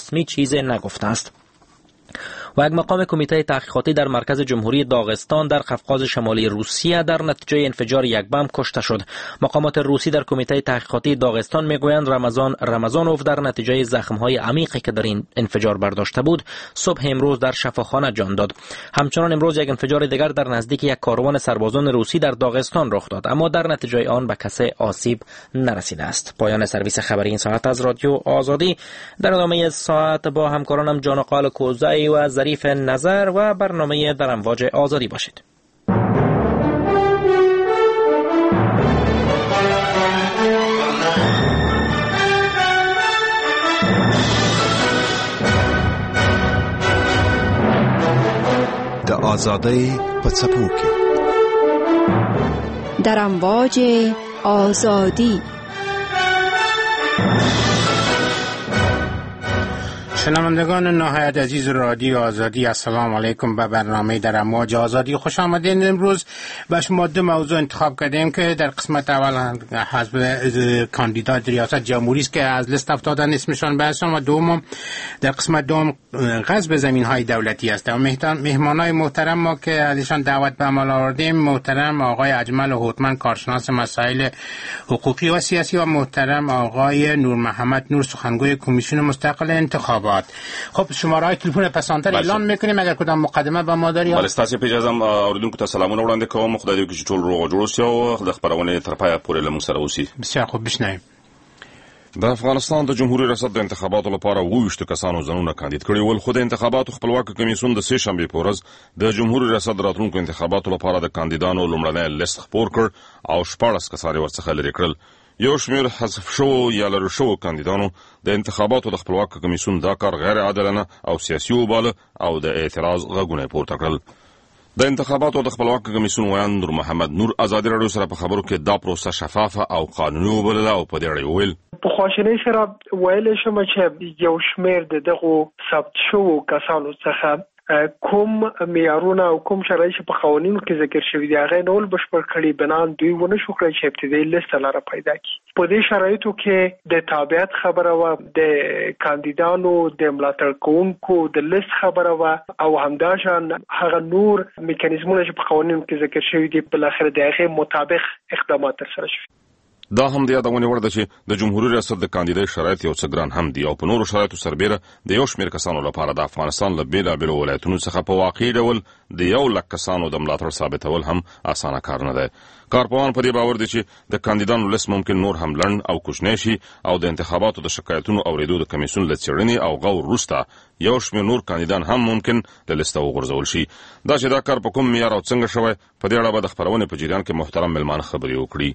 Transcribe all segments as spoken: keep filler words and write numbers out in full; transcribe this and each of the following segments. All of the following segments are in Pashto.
رسمی چیزی نگفته است. و یک مقام کمیته تحقیقاتی در مرکز جمهوری داغستان در قفقاز شمالی روسیه در نتیجه انفجار یک بم کشته شد. مقامات روسی در کمیته تحقیقاتی داغستان میگویند رمضان رمضانوف در نتیجه زخم‌های عمیقی که در این انفجار برداشته بود صبح امروز در شفاخانه جان داد. همچنان امروز یک انفجار دیگر در نزدیک یک کاروان سربازان روسی در داغستان رخ داد، اما در نتیجه آن به کسی آسیب نرسیده است. پایان سرویس خبری این ساعت از رادیو آزادی. در ادامه ساعت با همکارانم جان قال کوزایی و ظریف نظر و برنامه در امواج آزادی باشید. د آزادی په څپو کې در امواج آزادی. شنوندگان نهایت عزیز رادیو آزادی، السلام علیکم. به برنامه در امواج آزادی خوش آمدین. امروز به شما دو موضوع انتخاب کردیم که در قسمت اول حزب کاندیدات ریاست جمهوری است که از لیست افتادن اسمشان بحثم، و دوم در قسمت دوم غصب زمین های دولتی است. و مهمانای محترم ما که ازشان دعوت به عمل آوردیم، محترم آقای اجمل هوتمن، کارشناس مسائل حقوقی و سیاسی، و محترم آقای نور محمد نور، سخنگوی کمیسیون مستقل انتخابات. خب شماره تلفن پسانتر اعلان میکنیم اگر کدام مقدمه به ما داری. بله، ستاسو په اجازه اوریدونکو ته سلامونه وړاندې کوم. خدای دې وکړي چې ټول روغ جوړ شي او د خبرونه تر پایه پورې له موږ سره اوسي. بسیار خوب، بشنویم. د افغانستان د جمهوریت ریاست د انتخاباتو لپاره اووه کسانو ځانونه کاندید کړي ول، خو د انتخاباتو خپلواک کمیسیون د سه شنبه په ورځ د جمهوریت ریاست راتلونکو انتخاباتو لپاره د کاندیدانو لومړنی لیست خپور کړ او شپږ کسان ورڅخه لري کړل. یو شمیر حذف شو یا لرو شو کاندیدانو د انتخاباتو د خپلواک کمیسیون دا کار غیر عادلانه او سیاسي وباله او د اعتراض غږونه پورته کړل. د انتخاباتو د خپلواک کمیسیون ویان نور محمد نور ازادي راډیو سره په خبرو کې دا پروسه شفافه او قانوني وبلله او په دې اړه ویل: په خواشینۍ سره ویل شم چې یو شمیر د دغه ثبت شو کسانو څخه کوم معیارونه او کوم شرایط په قوانینو کې ذکر شوی دی هغه نول بشپړ کړي بنان دوی ونه شو کړی چې ابتدایي لیست لاره پیدا کړي. په دې شرایطو کې د تابعیت خبره و، د کاندیدانو د ملاتړ کوونکو د لیست خبره و، او همداشان هغه نور میکانیزمونه چې په قوانینو کې ذکر شوی دی بل اخر د هغه مطابق اقدامات تر سره شوي. دا هم د یادونې وړ ده چې د جمهوریت ریاست د کاندیدای شرایط یو څه ګران هم دي او په نورو شرایطو سربیره د یو شمیر کسانو لپاره د افغانستان له بېلابېلو ولایتونو څخه په واقعي ډول د یو لک کسانو د ملاتړ ثابتول هم اسانه کار نه دی. کارپوهان په دې باور دي چې د کاندیدانو لیست ممکن نور هم لنډ او کوچنی شي او د انتخاباتو د شکایتونو اوریدو د کمیسیون له څېړنې او غور وروسته یو شمیر نور کاندیدان هم ممکن د لیسته وغورځول شي. دا چې دا کار په کوم معیار او څنګه شوی، په دې اړه به د خپرونې په جریان کې محترم مېلمانه خبرې وکړي.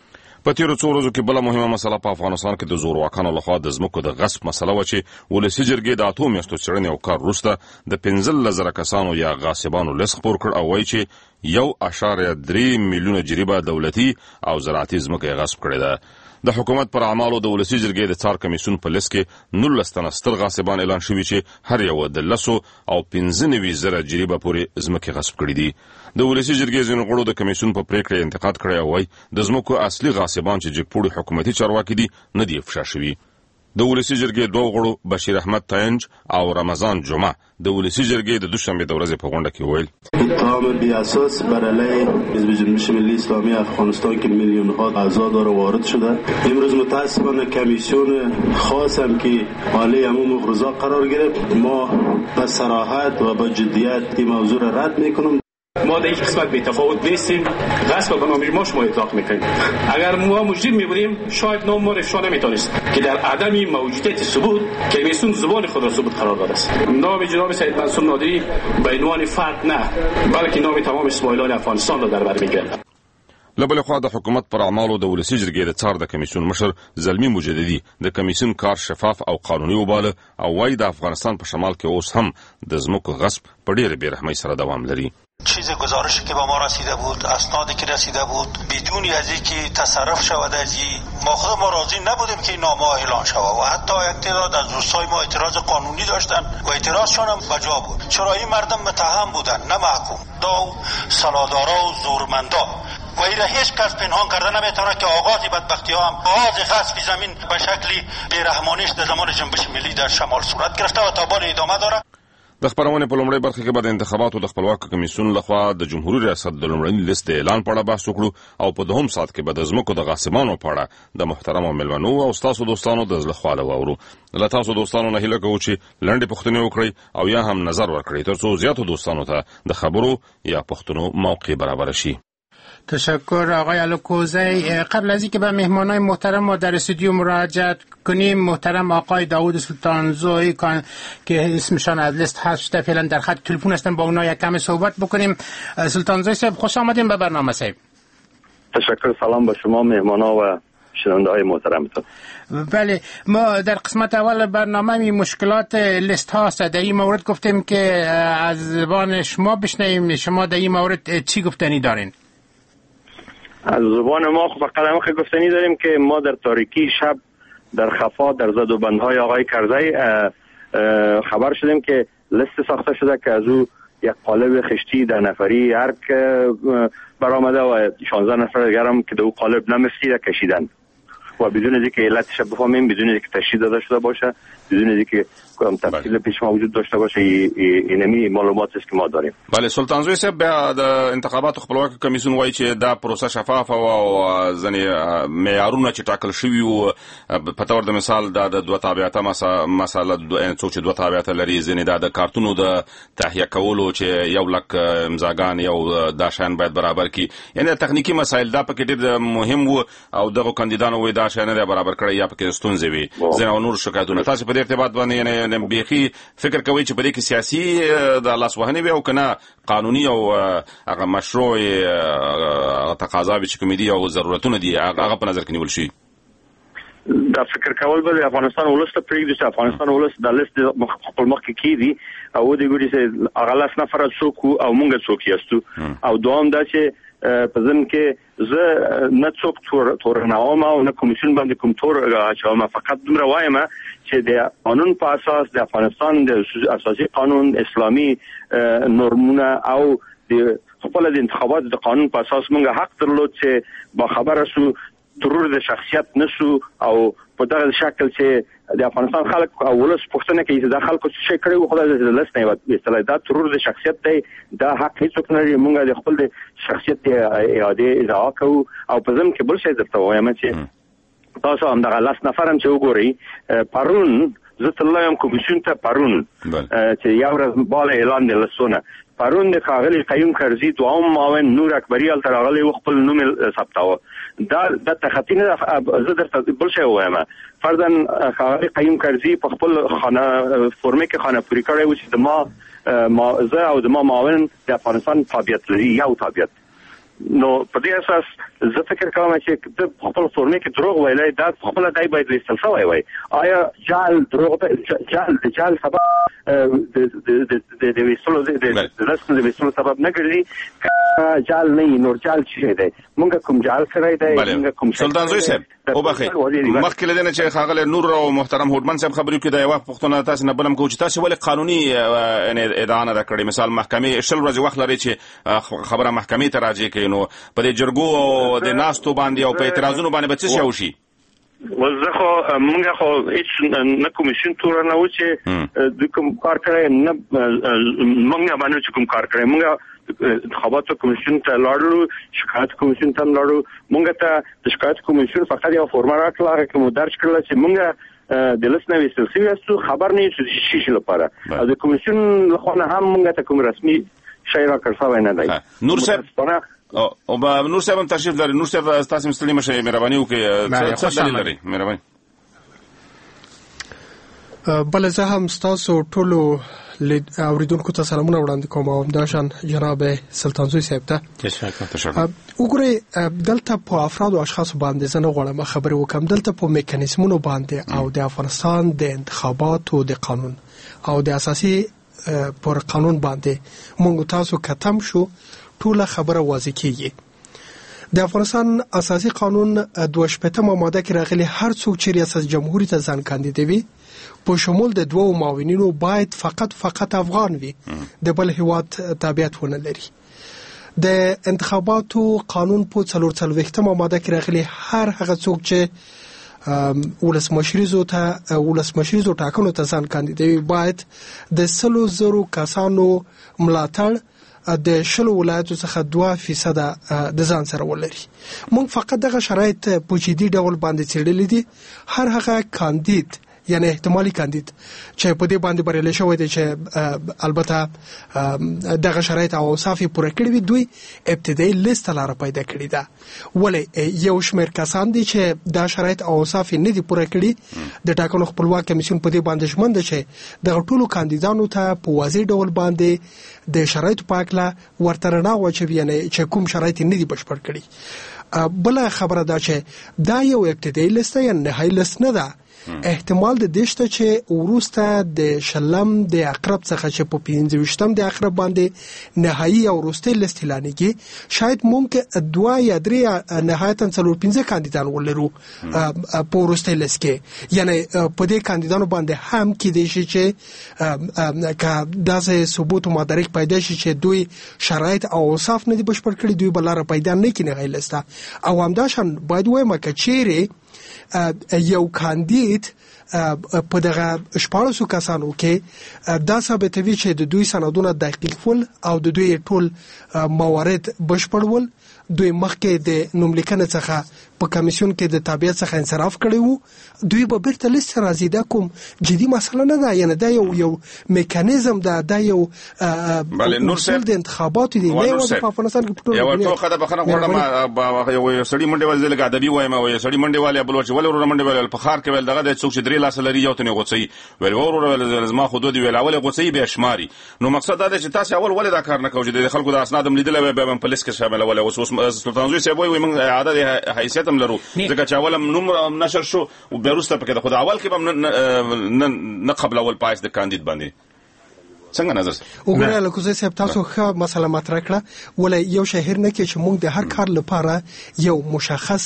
په تیرو څو ورځو کې بله مهمه مسله په افغانستان کې د زورواکانو لخوا د ځمکو د غصب مسله وه چې ولسي جرګې د اتو میاشتو څېړنې او کار وروسته د پنځلس زره کسانو یا غاصبانو لیست خپور کړ او وایي چې یو اشاریه درې میلیونه جریبه دولتي او زراعتي ځمکه یې غصب کړې ده. د حکومت پر اعمالو د ولسي جرګې د څار کمیسیون په لیست کې نولس تنه ستر غاصبان اعلان شوي چې هر یو د لسو او پنځه نوي زره جریبه پورې ځمکې غصب کړي دي. د ولسي جرګې ځینو غړو د کمیسیون په پریکړه انتقاد کړی او وایي د ځمکو اصلي غاصبان چې جګپوړي حکومتي چارواکي دي نه دي افشا شوي. د ولسي جرګې دوه غړو بشیر احمد تاینج او رمضان جمعه د ولسي جرګې د دوشنبه د ورځې په غونډه کې ویل: اتهام بی اساس بر علیه حزب جنبش ملی اسلامی افغانستان که میلیون ها اعضا داره وارد شده. امروز متاسفانه کمیسیون خاص هم که حالی عموم مغرضا قرار گرفت، ما به صراحت و با جدیت این موضوع را رد میکنم. ما در این قسمت به تفاوت نیستیم. غصب به نام ما شما اطلاق میکنیم. اگر ما مجرم میبودیم شاید نام ما افشا نمیتونست که در عدم موجودیت ثبوت کمیسیون زبان خود را ثبوت قرار داده است. نام جناب سید منصور نادری به عنوان فرد نه بلکه نام تمام اسماعیلان افغانستان را در بر میگیرد. له بلې خوا د حکومت پر اعمالو د ولسي جرګې د څار د کمیسیون مشر زلمی مجددي د کمیسیون کار شفاف او قانوني وباله او وایي د افغانستان په شمال کې اوس هم د ځمکو غصب په ډېرې بېرحمۍ سره دوام لري. چیز گزارشی که به ما رسیده بود، اسنادی که رسیده بود، بدون از اینکه تصرف شود از این ما خود ما راضی نبودیم که این نامه اعلان شود و حتی یک تعداد از دوستای ما اعتراض قانونی داشتن و اعتراضشون هم بجا بود. چرا این مردم متهم بودن نه محکوم؟ دا سلادارا و زورمندا و این هیچ کس پنهان کرده نمیتونه که آغاز بدبختی ها هم آغاز غصب زمین به شکلی بیرحمانیش در زمان جنبش ملی در شمال صورت گرفته و تا بال ادامه داره. د خبرونې په لومړۍ برخه کې به د انتخاباتو د خپلواکو کمیسیون لخوا د جمهوریت ریاست د لومړني لیست د اعلان په اړه بحث وکړو او په دوهم ساعت کې به د ځمکو د غاصبانو په اړه د محترمو مېلمنو او ستاسو دوستانو د زړه خواله واورو. له تاسو دوستانو نه هیله کوو چې لنډې پوښتنې وکړئ او یا هم نظر ورکړئ ترڅو زیاتو دوستانو ته د خبرو یا پوښتنو موقع برابر شي. تشکر آقای الوکوزی. قبل از اینکه به مهمانای محترم ما در استودیو مراجعه کنیم، محترم آقای داوود سلطانزوی که اسمشان از لیست حذف شده فعلا در خط تلفن هستن، با اونها یک کمی صحبت بکنیم. سلطانزوی صاحب خوش آمدین به برنامه صاحب. تشکر، سلام به شما مهمانا و شنونده های محترمتون. بله، ما در قسمت اول برنامه می مشکلات لیست هاست. در این مورد گفتیم که از زبان شما بشنویم، شما در این مورد چی گفتنی دارین؟ از زبان ما فقط همه گفتنی داریم که ما در تاریکی شب در خفا در زد و بندهای آقای کرزی خبر شدیم که لیست ساخته شده که از او یک قالب خشتی در نفری ارک برآمده و شانزده نفر دیگر هم که در او قالب نمی‌رسیده کشیدند و بدون اینکه علتش بفهمیم، بدون اینکه تشخیص داده شده باشه، بدون اینکه کدام تفصیل پیش ما وجود داشته باشه، اینمی معلوماتی است که ما داریم. بله، سلطانزوی صاحب د انتخاباتو خپلواکو کمیسیون وایي چې دا پروسه شفافه او ځنې معیارونه چې ټاکل شوي وو، په تور د مثال دا د دوه تابعیته مسله څوک چې دوه تابعیته لري، ځینې دا د کارتونو د تهیه کولو چې یو لک امضاګان یو دا شیان باید برابر کړي، یعنې تخنیکي مسایل دا پکې ډېر مهم وو او دغه کاندیدانو وایي دا شیان نه برابر کړی یا پکې ستونزې وي، ځینې نور شکایتونه. تاسو په دې ارتباط باندې بیخي فکر کوي چې په دې کې سیاسي د لاسوهنې وي او کنه قانوني او هغه مشروع تقاضا چې کوم دي او ضرورتونه دي هغه په نظر کې نیول شي؟ دا فکر کول به افغانستان ولست پریږدي چې افغانستان ولست د لیست خپل مخ کې کیدي او د ګوري چې هغه لاس نفر څوک او مونږ څوک یاستو او دوام دا چې په ځین کې زه نه څوک تور تور نه اوم او نه کمیسیون باندې کوم تور اچوم، فقط دومره وایم چې د قانون په اساس د افغانستان د اساسي قانون اسلامي نورمونه او د خپل د انتخابات د قانون په اساس موږ حق درلود چې با خبره شو ترور د شخصیت نشو او په دغه شکل چې د افغانستان خلک او ولس پښتنه کوي چې د خلکو څه کړي خو د لاس نه وي مثلا دا ترور د شخصیت دی، دا حق هیڅ نه لري. موږ د خپل د شخصیت اعاده اجرا کوو او په ځم کې بل څه درته وایم چې تاسو هم دغه لاس نفرم چې وګورئ پرون زه تلم کمیسیون ته پرون چې یو ورځ بال اعلان د لسونه پرون د خاغلی قیوم کرزی دوام معاون نور اکبری ال ترغلی خپل نوم ثبتاوه. دا د تخطینه زه درته بل شی وایم، فرضاً خاغلی قیوم کرزی په خپل خانه فرمه کې خانه پوری کړی و چې د ما ما زه او د ما معاون د افغانستان تابعیت لري یو تابعیت. نو په دې اساس زه فکر کوم چې د خپل فرمه کې دروغ ویلای دا خپل دای باید وستل شوی وای. آیا جال دروغ جال د جال سبب د د د د وسلو د رسم د وسلو سبب نه ګرځي، جال نه نور جال شي دی. مونږ کوم جال کړی دی، مونږ کوم سلطانزوی صاحب او بخیر مخکې لدنه چې خاغله نور او محترم هوډمن صاحب خبرې کوي دا یو پښتون تاسو نه بلم کوم چې تاسو ولې قانوني ادعا نه کړی، مثال محکمه شل ورځې وخت لري چې خبره محکمه ته راځي کوي، نو په دې جرګو او د ناستو باندې او په اعتراضونو باندې به څه شي؟ وزه خو مونږ خو هیڅ نه کمیسیون تور نه و چې د کوم کار کړی نه مونږ باندې چې کوم کار کړی. مونږ انتخاباتو کمیسیون ته لاړو، شکایت کمیسیون ته لاړو، مونږ ته د شکایت کمیسیون فقط یو فرمان راکړل هغه کوم درج کړل چې مونږ د لسنه ویستل شوی استو خبر نه یو شي شي لپاره او د کمیسیون لخوا نه هم مونږ ته کوم رسمي شی راکړل شوی نه دی. نور صاحب او با نور صاحب هم تشریف لري. نور صاحب تاسو مستلیم شئ مهرباني وکړئ څه دلیل لري؟ مهرباني. بله زه هم ستاسو ټولو اوریدونکو ته سلامونه وړاندې کوم او همداشان جناب سلطانزوی صاحب ته تشکر. وګورئ دلته په افراد او اشخاص باندې زه نه غواړم خبرې وکم، دلته په میکانیزمونو باندې او د افغانستان د انتخاباتو د قانون او د اساسي پر قانون باندې مونږ تاسو کتم شو ټوله خبره واضح کیږي. د افغانستان اساسي قانون دوه شپږمه ماده کې راغلي هر څوک چې ریاست جمهوریت ته ځان کاندیدوي په شمول د دوه معاونینو باید فقط فقط افغان وي، د بل هیواد تابعیت ونه لري. د انتخاباتو قانون په څلور څلوېښتمه ماده کې راغلي هر هغه څوک چې ولسمشریزو ته ولسمشریزو ټاکنو ته ځان کاندیدوي باید د سلو زرو کسانو ملاتړ د شلو ولایتو څخه دوه فیصد د ځان سره ولري. موږ فقط دغه شرایط په جدي ډول باندې څېړلي دي. هر هغه کاندید یعنی احتمالي کاندید چې په دې باندې بریالی شوی دی چې البته دغه شرایط او اوصاف یې پوره کړي وي دوی ابتدایي لیست لاره پیدا کړې ده. ولې یو شمېر کسان دي چې دا شرایط او اوصاف یې نه دي پوره کړي. د ټاکنو خپلواک کمیسیون په دې باندې ژمن ده چې دغه ټولو کاندیدانو ته په واضح ډول باندې د شرایطو په هکله ورته رڼا واچوي یعنی چې کوم شرایط یې نه دي بشپړ کړي. بله خبره ده چې دا یو ابتدایي لیست یا نهایي لیست نه ده. احتمال د دې شته چې وروسته د شلم د عقرب څخه چې په پنځه ویشتم د عقرب باندې نهایي او وروستي لیست اعلانېږي شاید ممکن دوه یا درې نهایتا څلور پنځه کاندیدان ولرو په وروستي لیست کې. یعنی په دې کاندیدانو باندې هم کېدای شي چې که داسې ثبوت و مدارک پیدا شي چې دوی شرایط او اوصاف نه دي بشپړ کړي دوی به لاره پیدا نه کړي نهایي لیست. او همداشان باید وایم که چیرې یو کاندید په دغه شپاړسو کسانو کې دا ثابتوي چې د دوی سندونه دقیق ول او د دوی ټول موارد بشپړ ول دوی مخکې د نوملیکنې څخه په کمیسیون کې د تابعیت څخه انصراف کړی وو دوی به بیرته لیست راځي. دا کوم جدي مسله نه ده یعنی دا یو یو میکانیزم ده دا یو اصول د انتخاباتو دي نه یوازې په افغانستان کې ټول یو ټوخه د بخنه غوړم یو سړی منډه ول زلګه ادبي وایم او یو سړی منډه والی بلوچ ول ور منډه ول په خار کې ول دغه د څوک چې درې لاس لري یو تنه غوڅي ول ور ول زما حدود ویل اول غوڅي به شماري. نو مقصد دا چې تاسو اول ولې دا کار نه کوئ د خلکو د اسناد ملیدل به په لیست کې شامل ول او سلطان زوی سی وای موږ عادت حیثیت هم لرو ځکه چې اول نوم نشر شو او بیرسته پکې د خدای اول کې هم نه قبل اول پایس د کاندید باندې څنګه نظر وګورئ لکه زه صاحب تاسو ښه مسله مطرح کړه. ولې یو شهر نه کې چې موږ د هر کار لپاره یو مشخص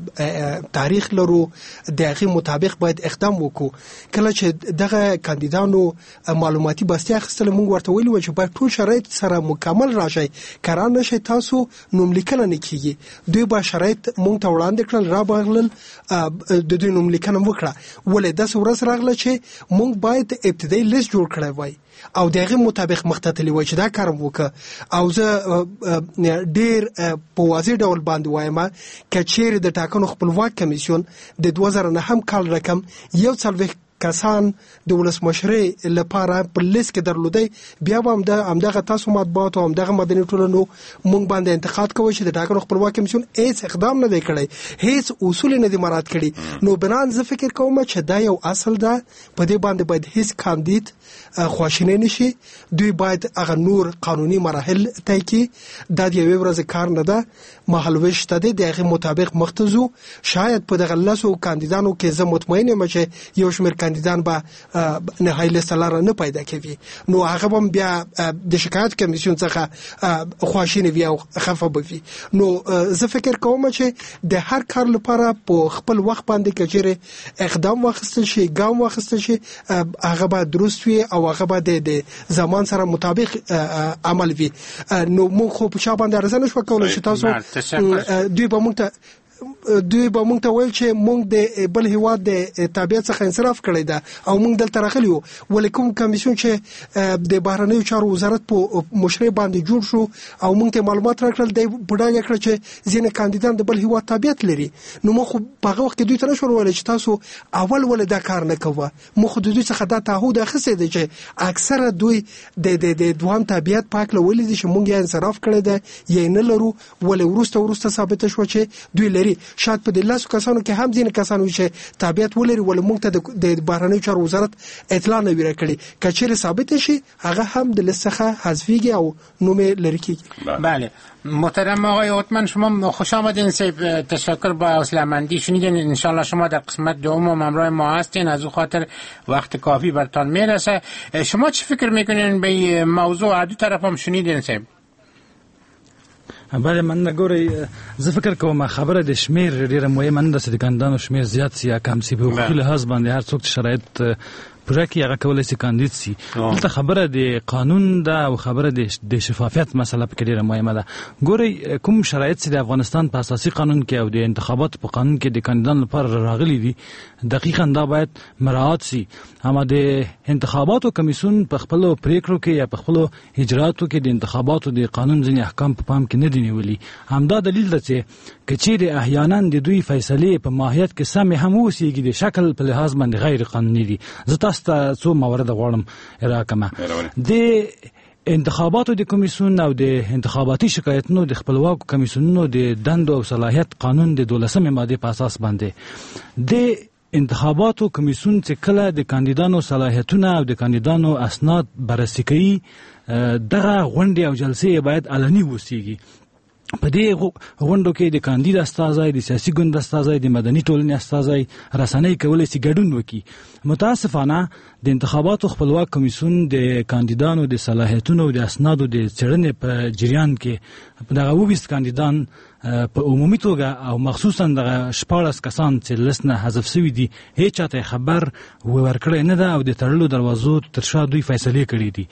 تاریخ لرو د هغې مطابق باید اقدام وکړو. کله چې دغه کاندیدانو معلوماتي بستیا اخیستله موږ ورته ویلي وو چې باید ټول شرایط سره مکمل راشئ که را نشئ تاسو نوملیکنه نه کیږي. دوی به شرایط موږ ته وړاندې کړل را بغلل د دوی نوملیکنه وکړه. ولې داسې ورځ راغله چې موږ باید ابتدایي لیست جوړ کړی وای او دغه مطابق مختتلی وای چې دا کارم وکړه. او زه ډیر په واضح ډول باندې وایم چې چیرې د ټاکنو خپلواک کمیسیون د دوه زره نهم کال رقم یو څلوېښت کسان د ولسمشرۍ لپاره په لیست کې درلودی بیا به همدغه تاسو مطبوعات او همدغه مدني ټولنو موږ باندې انتقاد کوي چې د ټاکنو خپلواک کمیسیون هیڅ اقدام نه دی کړی هیڅ اصول نه دي مراعات کړي. نو بنان زه فکر کوم چې دا یو اصل ده په دې باندې باید هیڅ کاندید خواشینی نشي. دوی باید هغه نور قانوني مراحل طی کړي. دا د یوې ورځې کار نه ده مهالویش ته دی د هغې مطابق مختزو شاید په دغه لسو کاندیدانو کې زه مطمئن یم چې یو شمېر کاندیدان به نهایي لیست لاره نه پیدا کوي. نو هغه به بیا د شکایت کمیسیون څخه خواشینی وي او خفه به وي. نو زه فکر کوم چې د هر کار لپاره په خپل وخت باندې که چیرې اقدام واخیستل شي ګام واخیستل شي هغه به درست وي او هغه به د زمان سره مطابق عمل وي. نو موږ خو په چا باندې عرضه نشو کولی چې تاسو دوی به موږ ته دوی به موږ ته ویل چې موږ د بل هیواد د تابعیت څخه انصراف کړی ده او موږ دلته راغلي یو. ولې کوم کمیسیون چې د بهرنیو چارو وزارت په مشرۍ باندې جوړ شو او موږ ته معلومات راکړل دی په ډاګه کړه چې ځینې کاندیدان د بل هیواد تابعیت لري. نو موږ خو په هغه وخت کې دوی ته نشو ویلی چې تاسو اول ولې دا کار نه کوه. موږ خو د دوی څخه دا تعهد اخیستی دی چې اکثره دوی د دوام تابعیت په هکله ویلي دي چې موږ یې انصراف کړی دی یا نه لرو. ولې وروسته وروسته ثابته شوه چې دوی لري. شاید په د لاسو کسانو کې هم ځینې کسان وي چې تابعیت ولري ولې موږ ته د بهرنیو چارو وزارت اطلاع نه وي راکړې. که چیرې ثابته شي هغه هم د لیست څخه حذفیږي او نوم یې لرې کیږي. بله محترم آقای اوتمن شما خوش آمدین. سیب تشکر با حوصله‌مندی شنیدین. انشالله شما در قسمت دوم و همراه ما هستین از او خاطر وقت کافی برتان میرسه. شما چی فکر میکنین به موضوع دو طرف هم شنیدین سیب؟ بله من ګورئ زه فکر کوم خبره د شمیر ډیره مهمه نه ده چې د کاندیدانو شمیر زیات سي یا کم سي. په حقوقي لحاظ باندې هر څوک چې شرایط پوره کې هغه کولای شي کاندید سي. دلته خبره د قانون ده او خبره د شفافیت مسله پکې ډېره مهمه ده. ګورئ کوم شرایط چې د افغانستان په اساسي قانون کې او د انتخاباتو په قانون کې د کاندیدانو لپاره راغلي دي دقیقاً دا باید مراعات سي. اما د انتخاباتو کمیسیون په خپلو پریکړو کې یا په خپلو اجراتو کې د انتخاباتو د قانون ځینې احکام په پام کې نه دي نیولي. همدا دلیل ده چې که چیرې احیانا د دوی فیصلې په ماهیت کې سمې هم اوسېږي د شکل په لحاظ باندې غیر قانوني دي. زه تاسو ته څو موارد غواړم راکمه. د انتخاباتو د کمیسیون او د انتخاباتي شکایتونو د خپلواکو کمیسیونونو د دندو او صلاحیت قانون د دولسمې مادې په اساس باندې د انتخاباتو کمیسیون چې کله د کاندیدانو صلاحیتونه او د کاندیدانو اسناد بررسي کوي دغه غونډې او جلسې باید علني اوسېږي. په دې غونډو کې د کاندید استازی، د سیاسي ګوند استازی، د مدني ټولنې استازی رسنۍ کولی شي ګډون وکړي. متاسفانه د انتخاباتو خپلواک کمیسیون د کاندیدانو د صلاحیتونو او د اسنادو د څېړنې په جریان کې دغه اووه ویشت کاندیدان په عمومي توګه او مخصوصا دغه شپاړس کسان چې لست نه حذف شوي دي هیڅ چاته خبر ورکړی نه ده او د تړلو دروازو تر شا دوی فیصلې کړي دي.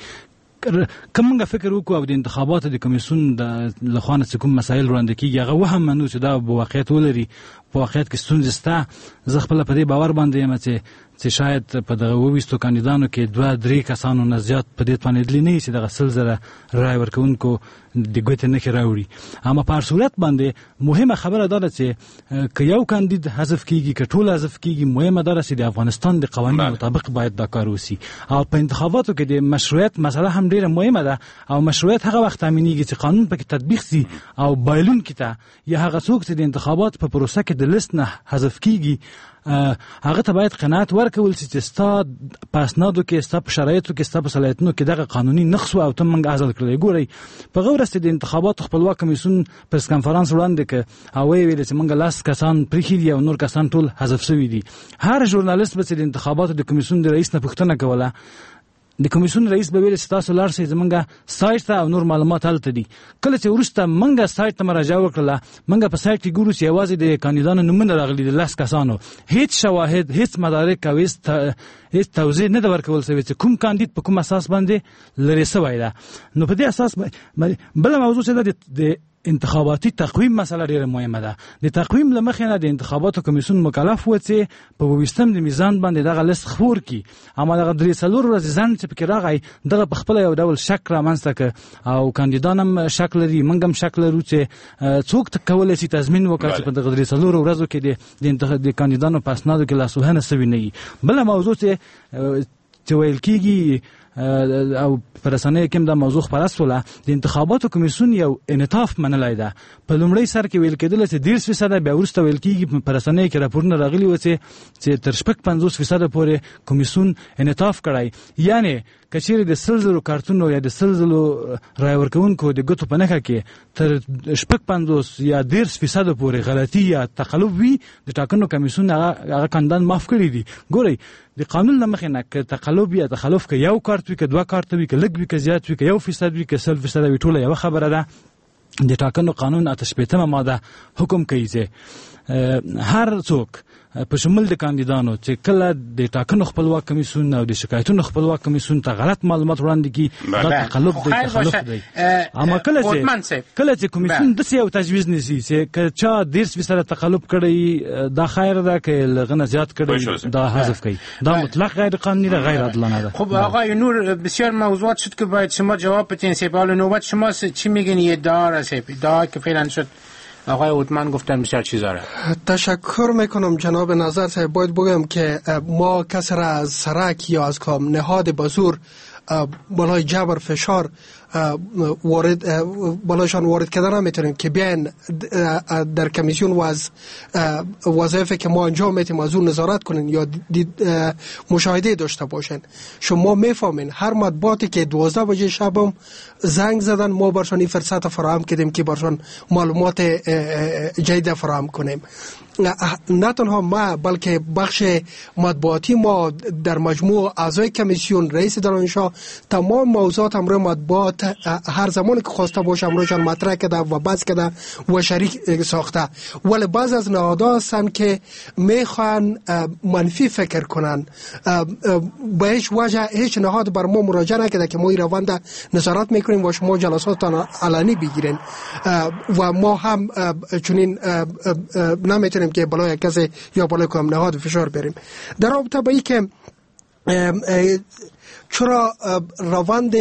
که موږ فکر وکړو او د انتخاباتو د کمیسیون د لخوا نه چې کوم مسایل وړاندې کېږي هغه وهم منو چې دا به واقعیت ولري، په واقعیت کې ستونزې شته. زه خپله په دې باور باندې یم چې چې شاید په دغه اووه ویشتو کاندیدانو کې دوه درې کسانو نه زیات په دې توانېدلي نه وي چې دغه سل زره رایې ورکوونکو د ګوتې نښې راوړي. اما په هر صورت باندې مهمه خبره دا ده چې که یو کاندید حذف کېږي که ټول حذف کېږي مهمه دا ده چې د افغانستان د قوانینو مطابق باید دا کار وشي. او په انتخاباتو کې د مشروعیت مسله هم ډېره مهمه ده او مشروعیت هغه وخت تامینېږي چې قانون پکې تطبیق شي او بایلونکي ته یا هغه څوک چې د انتخاباتو په پروسه کې د لیست نه حذف کېږي هغه ته باید قناعت ورکول شي چې ستا په اسنادو کې، ستا په شرایطو کې، ستا په صلاحیتونو کې دغه قانوني نقص و او ته موږ عزل کړی. ګورئ په هغه ورځ چې د انتخاباتو خپلواک کمیسیون پریس کنفرانس وړاندې کړ او ویې ویل چې موږ لاس کسان پرېښي دي او نور کسان ټول حذف شوي دي. هر ژورنالست به چې د انتخاباتو د کمیسیون د رئیس نه پوښتنه کوله د کمیسیون رئیس به ویل چې تاسو لاړ شئ زموږ سایټ ته او نور معلومات هلته دي. کله چې وروسته موږ سایټ ته مراجعه وکړله موږ په سایټ کې ګورو چې یوازې د کاندیدانو نومونه راغلي د لس کسانو، هیڅ شواهد، هیڅ مدارک او هیڅ توضیح نه ده ورکول شوې چې کوم کاندید په کوم اساس باندې لرې شوی ده. نو په دې اساس بله موضوع چې ده د انتخاباتي تقویم مسله ډیره مهمه ده. د تقویم له مخې نه د انتخاباتو کمیسیون مکلف و چې په اوویشتم د میزان باندې دغه لیست خپور کړي. اما دغه درې څلور ورځې ځنډ چې پکې راغی دغه په خپله یو ډول شک رامنځته کړ او کاندیدان هم شک لري، موږ هم شک لرو چې څوک کولی شي تضمین وکړي چې په دغه درې څلورو ورځو کې د کاندیدانو په اسنادو کې لاسوهنه شوې نه وي. بله موضوع چې چې ویل کېږي او په رسنیو کې هم دا موضوع خپره شوله، د انتخاباتو کمیسیون یو انعطاف منلی ده. په لومړي سر کې ویل کېدله چې دېرش فیصده، بیا وروسته ویل کېږي په رسنیو کې راپورونه راغلي وو چې چې تر شپږ پنځوس فیصده پورې کمیسیون انعطاف کړی. یعنې که چیرې د سل زرو کارتونو یا د سل زرو رایې ورکوونکو د ګوتو په نښه کې تر شپږ پنځوس یا دېرش فیصده پورې غلطي یا تقلب وي د ټاکنو کمیسیون هغه کاندیدان معاف کړي دي. ګورئ د قانون له مخې نه که تقلب یا تخلف که یو کارت وي که دوه کارته وي که لږ وي که زیات وي که یو فیصد وي که سل فیصده وي ټوله یوه خبره ده. د ټاکنو قانون اته شپېتمه ماده حکم کوي چې هر څوک په شمول د کاندیدانو چې کله د ټاکنو خپلواک کمیسیون او د شکایتونو خپلواک کمیسیون ته غلط معلومات وړاندې کړي دا تقلب دی، تخلف دی. اما کله چې کله چې کمیسیون داسې یو تجویز نیسي چې که چا دېرش فیصده تقلب کړی دا خیر ده که له هغه نه زیات کړی دا حذف کوي، دا مطلق غیر قانونی ده، غیر عادلانه ده. خب آقای نور بسیار موضوعات شد که باید شما جواب بدین. سپال نوبت شما چی میگین؟ یه ادعا رسید، ادعا که فعلا شد آقای اوتمن گفتن بسیار چیزا را. تشکر میکنم جناب نظر صاحب. باید بگم که ما کسی را از سرک یا از کام نهاد بزور بالای جبر فشار وارد بالایشان وارد کردن نمیتونیم که بیاین در کمیسیون و از وظایفی که ما انجام میتیم از اون نظارت کنین یا مشاهده داشته باشین. شما میفهمین هر مطبوعاتی که دوازده بجه شبم زنگ زدن ما برشان این فرصت فراهم کردیم که برشان معلومات جدید فراهم کنیم. نه تنها ما بلکه بخش مطبوعاتی ما در مجموع اعضای کمیسیون، رئیس دانشگاه، تمام موضوعات امر مطبوعات هر زمان که خواسته باشه امروشان مطرح کرده و بحث کرده و شریک ساخته. ولی بعض از نهادها هستند که میخوان منفی فکر کنن، به هیچ وجه هیچ نهاد بر ما مراجعه نکرده که ما این روند نظارت میکنیم و شما جلساتتان علنی بگیرین و ما هم چنین نمیتونیم که بالای کسی یا بالای کدام نهاد فشار بریم. در رابطه با این که چرا روند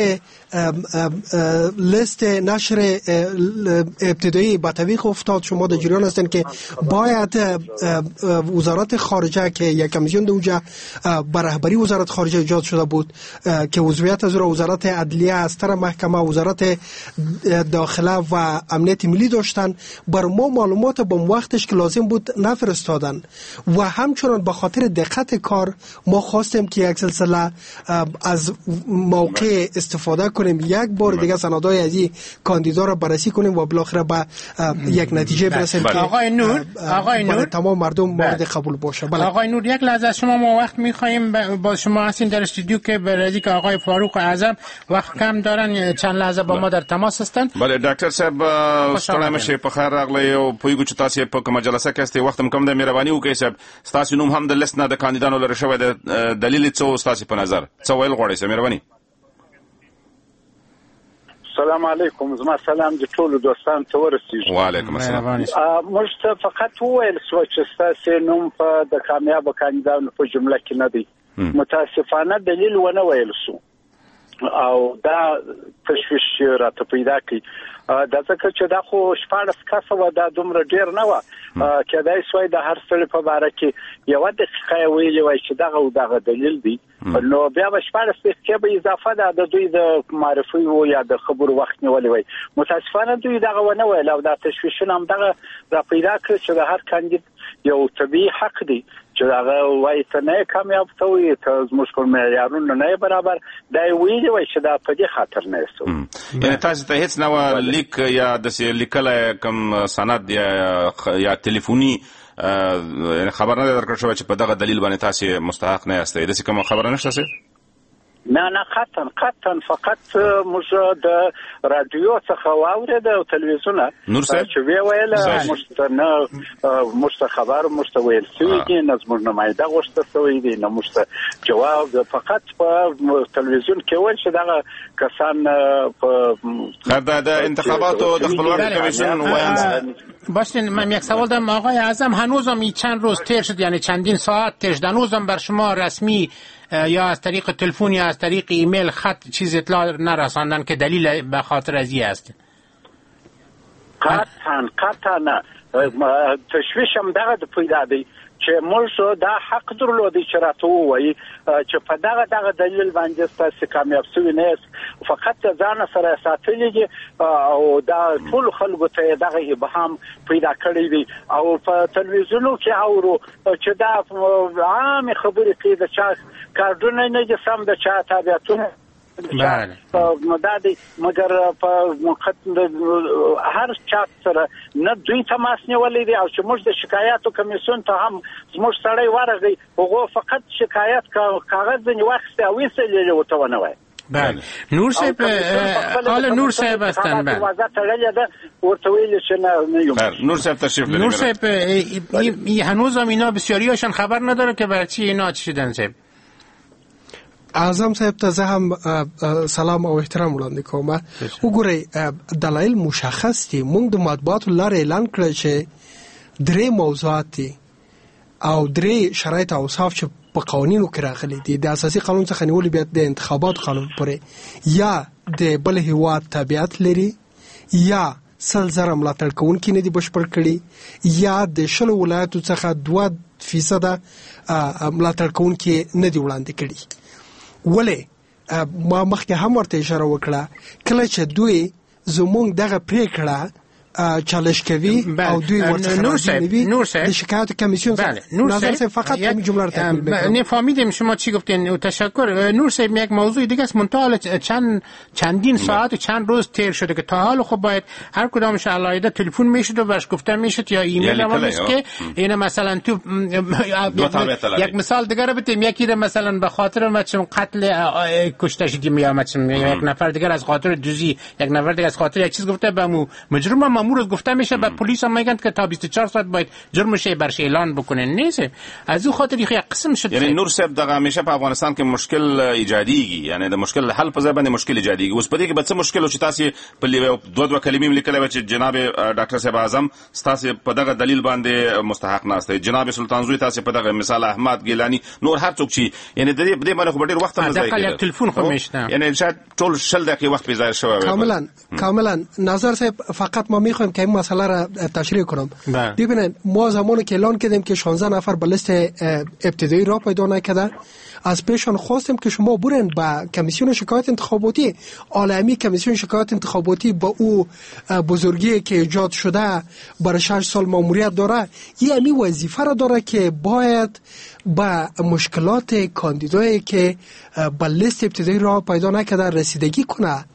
لیست نشر ابتدایی به تعویق افتاد، شما در جریان هستین که باید وزارت خارجه که یک کمیسیون دوجه به رهبری وزارت خارجه ایجاد شده بود که عضویت از را وزارت عدلیه، استر محکمه، وزارت داخله و امنیت ملی داشتن، بر ما معلومات با وقتش که لازم بود نفرستادن و همچنان به خاطر دقت کار ما خواستیم که یک سلسله از موقع استفاده کنیم، یک بار دیگه سندهای از این کاندیدا را بررسی کنیم و بالاخره به یک نتیجه برسیم که آقای نور آقای نور تمام مردم مورد قبول باشه. بله. آقای نور یک لحظه از شما ما وقت می‌خوایم، با شما هستین در استودیو که برای که آقای فاروق اعظم وقت کم دارن، چند لحظه با ما در تماس هستن. بله ډاکټر صاحب ستړی مشه په خیر راغلی او پویګو چې تاسو په کومه جلسه کې استي وخت کم د مهرباني وکړئ صاحب، تاسو نوم هم د لیست نه د کاندیدانو لپاره شوی د دلیل څه تاسو په نظر څه ویل غواړئ؟ مهرباني. السلام علیکم، زما سلام د ټولو دوستانو ته ورسیږي. وعلیکم السلام. موږ ته فقط وویل شو چې تاسو نوم په د کامیاب کاندیدانو په جمله کې نه دی. متاسفانه دلیل ونه ویل شو او دا تشویش راته پیدا کی. دا ځکه چې دا خو شپاړس کسه و، دا دومره ډیر نه و، کېدای شوی د هر څه په باره کې یوه دقیقه ویلې وای چې دغه او دغه دلیل دی، نو بیا به شپاړس دقیقې به اضافه ده د دوی د معرفي و یا د خبرو وخت نیولی وای. متاسفانه دوی دغه ونه ویل او دا تشویشونه هم دغه را پیدا کړ چې د هر کاندید یو طبیعي حق دی چې هغه وایي ته نه کامیاب ته وایي ته زموږ کوم معیارونه نه برابر، دا یې ویلي وای چې دا په دې خاطر نه یستو. یعنې تاسو ته هېڅ نه لیک یا داسې لیکلی کوم سند یا یا تلیفوني خبر نه درکړل شوی چې په دغه دلیل باندې تاسو مستحق نه یاستئ؟ داسې کومه خبره نشته صاحب؟ نه نه قطعا قطعا فقط موږ د رادیو څخه واورېده او تلویزیون چې وی ویل موږ ته نه موږ ته خبر موږ ته ویل شوي دي، نه زموږ نماینده غوښته شوی دی، نه موږ ته جواب. فقط په تلویزیون کې ویل چې دغه کسان په د انتخاباتو د خپلواکۍ کمیسیون وایي. باشین، من یک سوال دارم آقای اعظم، هنوزم این چند روز تیر شد، یعنی چندین ساعت تیر شد، هنوزم بر شما رسمی یا از طریق تلفن یا از طریق ایمیل خط چیز اطلاع نرساندن که دلیل به خاطر از این است؟ قطعا قطعا نه، تشویشم دغه پیدا دی چې موږ دا حق درلودی چې راته ووایي چې په دغه دغه دلیل باندې ستاسو کامیاب شوي نه یاست، فقط ځان سره ساتلی دي او دا ټول خلکو ته دغه ابهام پیدا کړی دی او په تلویزیونو کې اورو چې دا عام خبرې کوي د چا کارډونه نه دي سم، د چا تابعیتونه بله دا دی، مګر په هر چا سره نه دوی تماس نیولی دی او چې موږ د شکایاتو کمیسیون ته هم زموږ سړی ورغی، هغو فقط شکایت کاغذ ځینې واخیستی او ویسلی ورته ونه وایي. بله نور صاحب، حالا نور صاحب هستن. بله وضع تړلې ده ورته ویلي چې نه یوم. نور صاحب تشریف لري. نور صاحب هنوز هم اینا بسیاریاشون خبر نداره که برای چی اینا چی شدن صاحب؟ اعظم صاحب ته زه هم سلام او احترام وړاندې کوم. وګورئ دلایل مشخص دي، موږ د مطبوعاتو لاره اعلان کړی چې درې موضوعات دي او درې شرایط او اوصاف چې په قوانینو کې راغلي دي، د اساسي قانون څخه نیولې بیا د انتخابات قانون پورې، یا د بل هیواد تابعیت لري، یا سل زره ملاتړ کوونکي نه دي بشپړ کړي، یا د شلو ولایتو څخه دوه فیصده ملاتړ کوونکي نه دي وړاندې کړي. ولی ما مخکې هم ورته اشاره وکړه، کله چې دوی زمونږ دغه پریکړه چالش کوي او دوی ورته نور صاحب د شکایت کمیسیون نظر صاحب فقط این جمله رو تکمیل میکنم. نفهمیدیم شما چی گفتین. تشکر نور صاحب. یک موضوع دیگه است. منتها چند چندین ساعت و چند روز تیر شده که تا حال خب باید هر کدامش علایده تلفن میشد و برش گفته میشد یا ایمیل هم که اینا مثلا تو یک مثال دیگه رو بتیم. یکی رو مثلا به خاطر مثلا قتل کشته شدی یا مثلا یک نفر دیگه از خاطر دوزی، یک نفر دیگه از خاطر یک چیز گفته به مو مجرم مامور گفته میشه به پلیس هم میگن که تا بیست و چهار ساعت باید جرمش برش اعلان بکنه. نیست از اون خاطر یک قسم شد. یعنی نور صاحب دغه همیشه په افغانستان کې مشکل ایجاديږي، یعنی د مشکل حل په ځای باندې مشکل ایجاديږي. اوس په دې کې به څه مشکل او چې تاسو په دوه دوه کلمې لیکلې چې جناب ډاکټر صاحب اعظم تاسو په دغه دلیل باندې مستحق ناشته، جناب سلطان زوی تاسو په دغه مثال احمد ګیلانی نور هر څوک چې یعنی د دې باندې خو ډېر وخت هم ځای کړی تلیفون خو میشته، یعنی شاید ټول شل دقیقې وخت به ځای شوی. کاملا کاملا نظر صاحب فقط ما میخوایم که این مسئله را تشریح کنم. ببینید ما زمانی که اعلان کردیم که شانزده نفر به لیست ابتدایی را پیدا نکرده، از پیشان خواستیم که شما برین با کمیسیون شکایت انتخاباتی، عالمی کمیسیون شکایت انتخاباتی با او بزرگی که ایجاد شده برای شش سال ماموریت داره، یعنی وظیفه را داره که باید با مشکلات کاندیدایی که با لیست ابتدایی را پیدا نکرده رسیدگی کنه.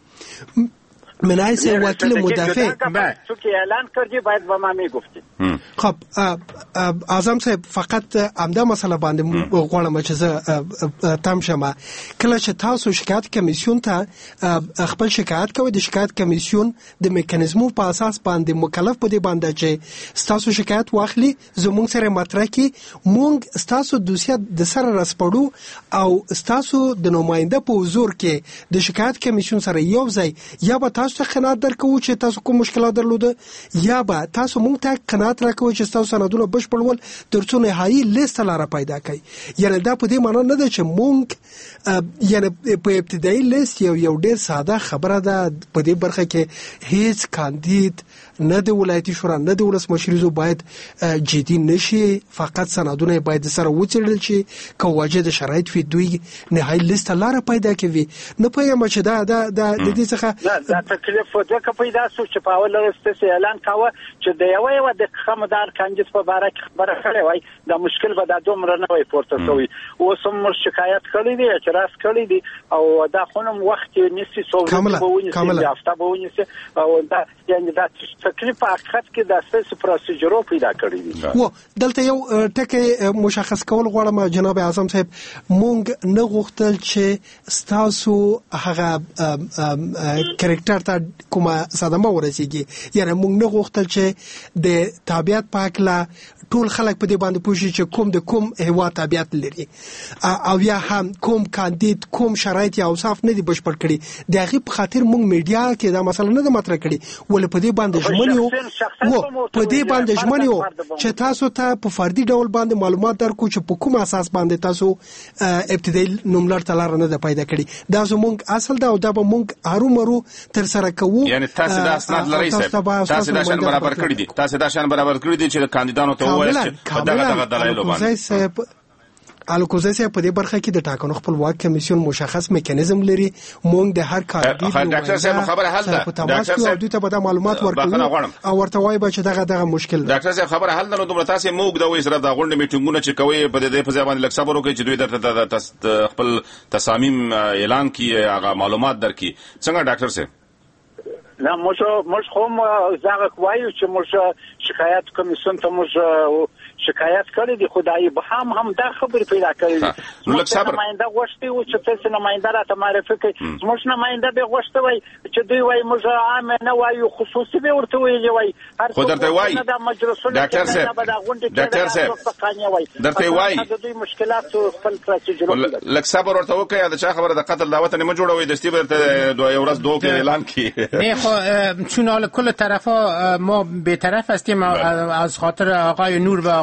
من حیث وکیل مدافع تو که اعلان کردی باید با ما میگفتی. خب اعظم صاحب فقط امده مسئله باندې غواړم چې زه تم شم. کله چې تاسو شکایت کمیسیون ته خپل شکایت کوئ، د شکایت کمیسیون د میکانیزمو په اساس باندې مکلف په دې باندې چې تاسو شکایت واخلي، زموږ سره مطرح کړي، موږ تاسو دوسیه د سره رسپړو او تاسو د نماینده په حضور کې د شکایت کمیسیون سره یو ځای یا به تاسو ته قناعت درکوو چې تاسو کوم مشکلات درلوده یا به تاسو موږ ته قناعت راکوو چې تاسو سندونه بشپړ ول ترڅو نهایی لیست لاره پیدا کړئ. یعنی دا په دې معنی نه ده چې موږ یعنی په ابتدایي لیست یو یو ډېر ساده خبره ده. په دې برخه کې هیڅ کاندید نه د ولایتي شورا نه د ولسمشریزو باید جدي نشي، فقط سندونه باید سره وڅېړل شي که واجد شرایط وي دوی نهایی لیست لاره پیدا کوي. نه پوهېږم چې دا د دې څخه تکلیف ځکه پیدا شو چې په اول ورځ اعلان کاوه چې د یوه یوه دقیقه مدار کاندید په باره کې خبره کړې وای دا مشکل به دا دومره نه وای پورته شوی. اوس هم موږ شکایت کړی دی، اعتراض کړی دی او دا خو هم وخت نیسي، څو به ونیسي، هفته به ونیسي او دا یعنی دا تکلیف په حقیقت کې د اساسي پروسیجرو پیدا کړی دی. و دلته یو ټکی مشخص کول غواړم جناب اعظم صاحب. مونږ نه غوښتل چې ستاسو هغه کریکټر ته کومه صدمه ورسیږي، یعنی موږ نه غوښتل چې د تابعیت په هکله ټول خلک په دې باندې پوه شي چې کوم د کوم هیواد تابعیت لري او یا هم کوم کاندید کوم شرایط یا اوصاف نه دي بشپړ کړي. د هغې په خاطر موږ میډیا کې دا مسله نه ده مطرح کړې، ولې په دې باندې ژمن یو و په دې باندې ژمن یو چې تاسو ته په فردي ډول باندې معلومات درکو چې په کوم اساس باندې تاسو ابتدایي نوملړ ته لاره نه ده پیدا کړې. دا زموږ اصل ده او دا به موږ هرومرو تر سره کوو. یعنی تاسو دا اسناد لرئ صاحب، تاسو دا شان برابر کړی دي، تاسو دا شان برابر کړی دي چې کاندیدانو ته وایي چې دغه دغه دلایل باندې الکوزای صاحب په دې برخه کې د ټاکنو خپلواک کمیسیون مشخص میکانیزم لري. مونږ د هر کاندید ډاکټر صاحب خبره حل ده، ډاکټر صاحب دوی ته به معلومات ورکوي او ورته وایي به چې دغه دغه مشکل ده. ډاکټر صاحب خبره حل ده. نو دومره تاسو موږ د وې سره د غونډې میټینګونه چې کوي په دې په ځای باندې لږ صبر وکړئ چې دوی درته خپل تصامیم اعلان کړي، هغه معلومات درکړي. څنګه ډاکټر صاحب؟ نه موږ موږ خو زغه وایو چې موږ شکایت کمیسیون ته موږ شکایت کړی دی، خدای به هم هم دا خبر پیدا کړی. نو صبر نماینده غوښتي و چې تاسو نماینده راته معرفي کړئ. موږ نماینده به غوښتي وای چې دوی وای موږ عام نه وایو، خصوصي به ورته ویلي وای. خو درته وای ډاکټر صاحب ډاکټر صاحب درته وای دوی مشکلات خپل پروسیجر لکه صبر ورته وکړه. دا چا خبره د قتل دعوت نه جوړوي دستی ورته دوه ورځ دوه کې اعلان کړي. نه خو چون حال کل طرفا ما به طرف هستیم از خاطر آقای نور و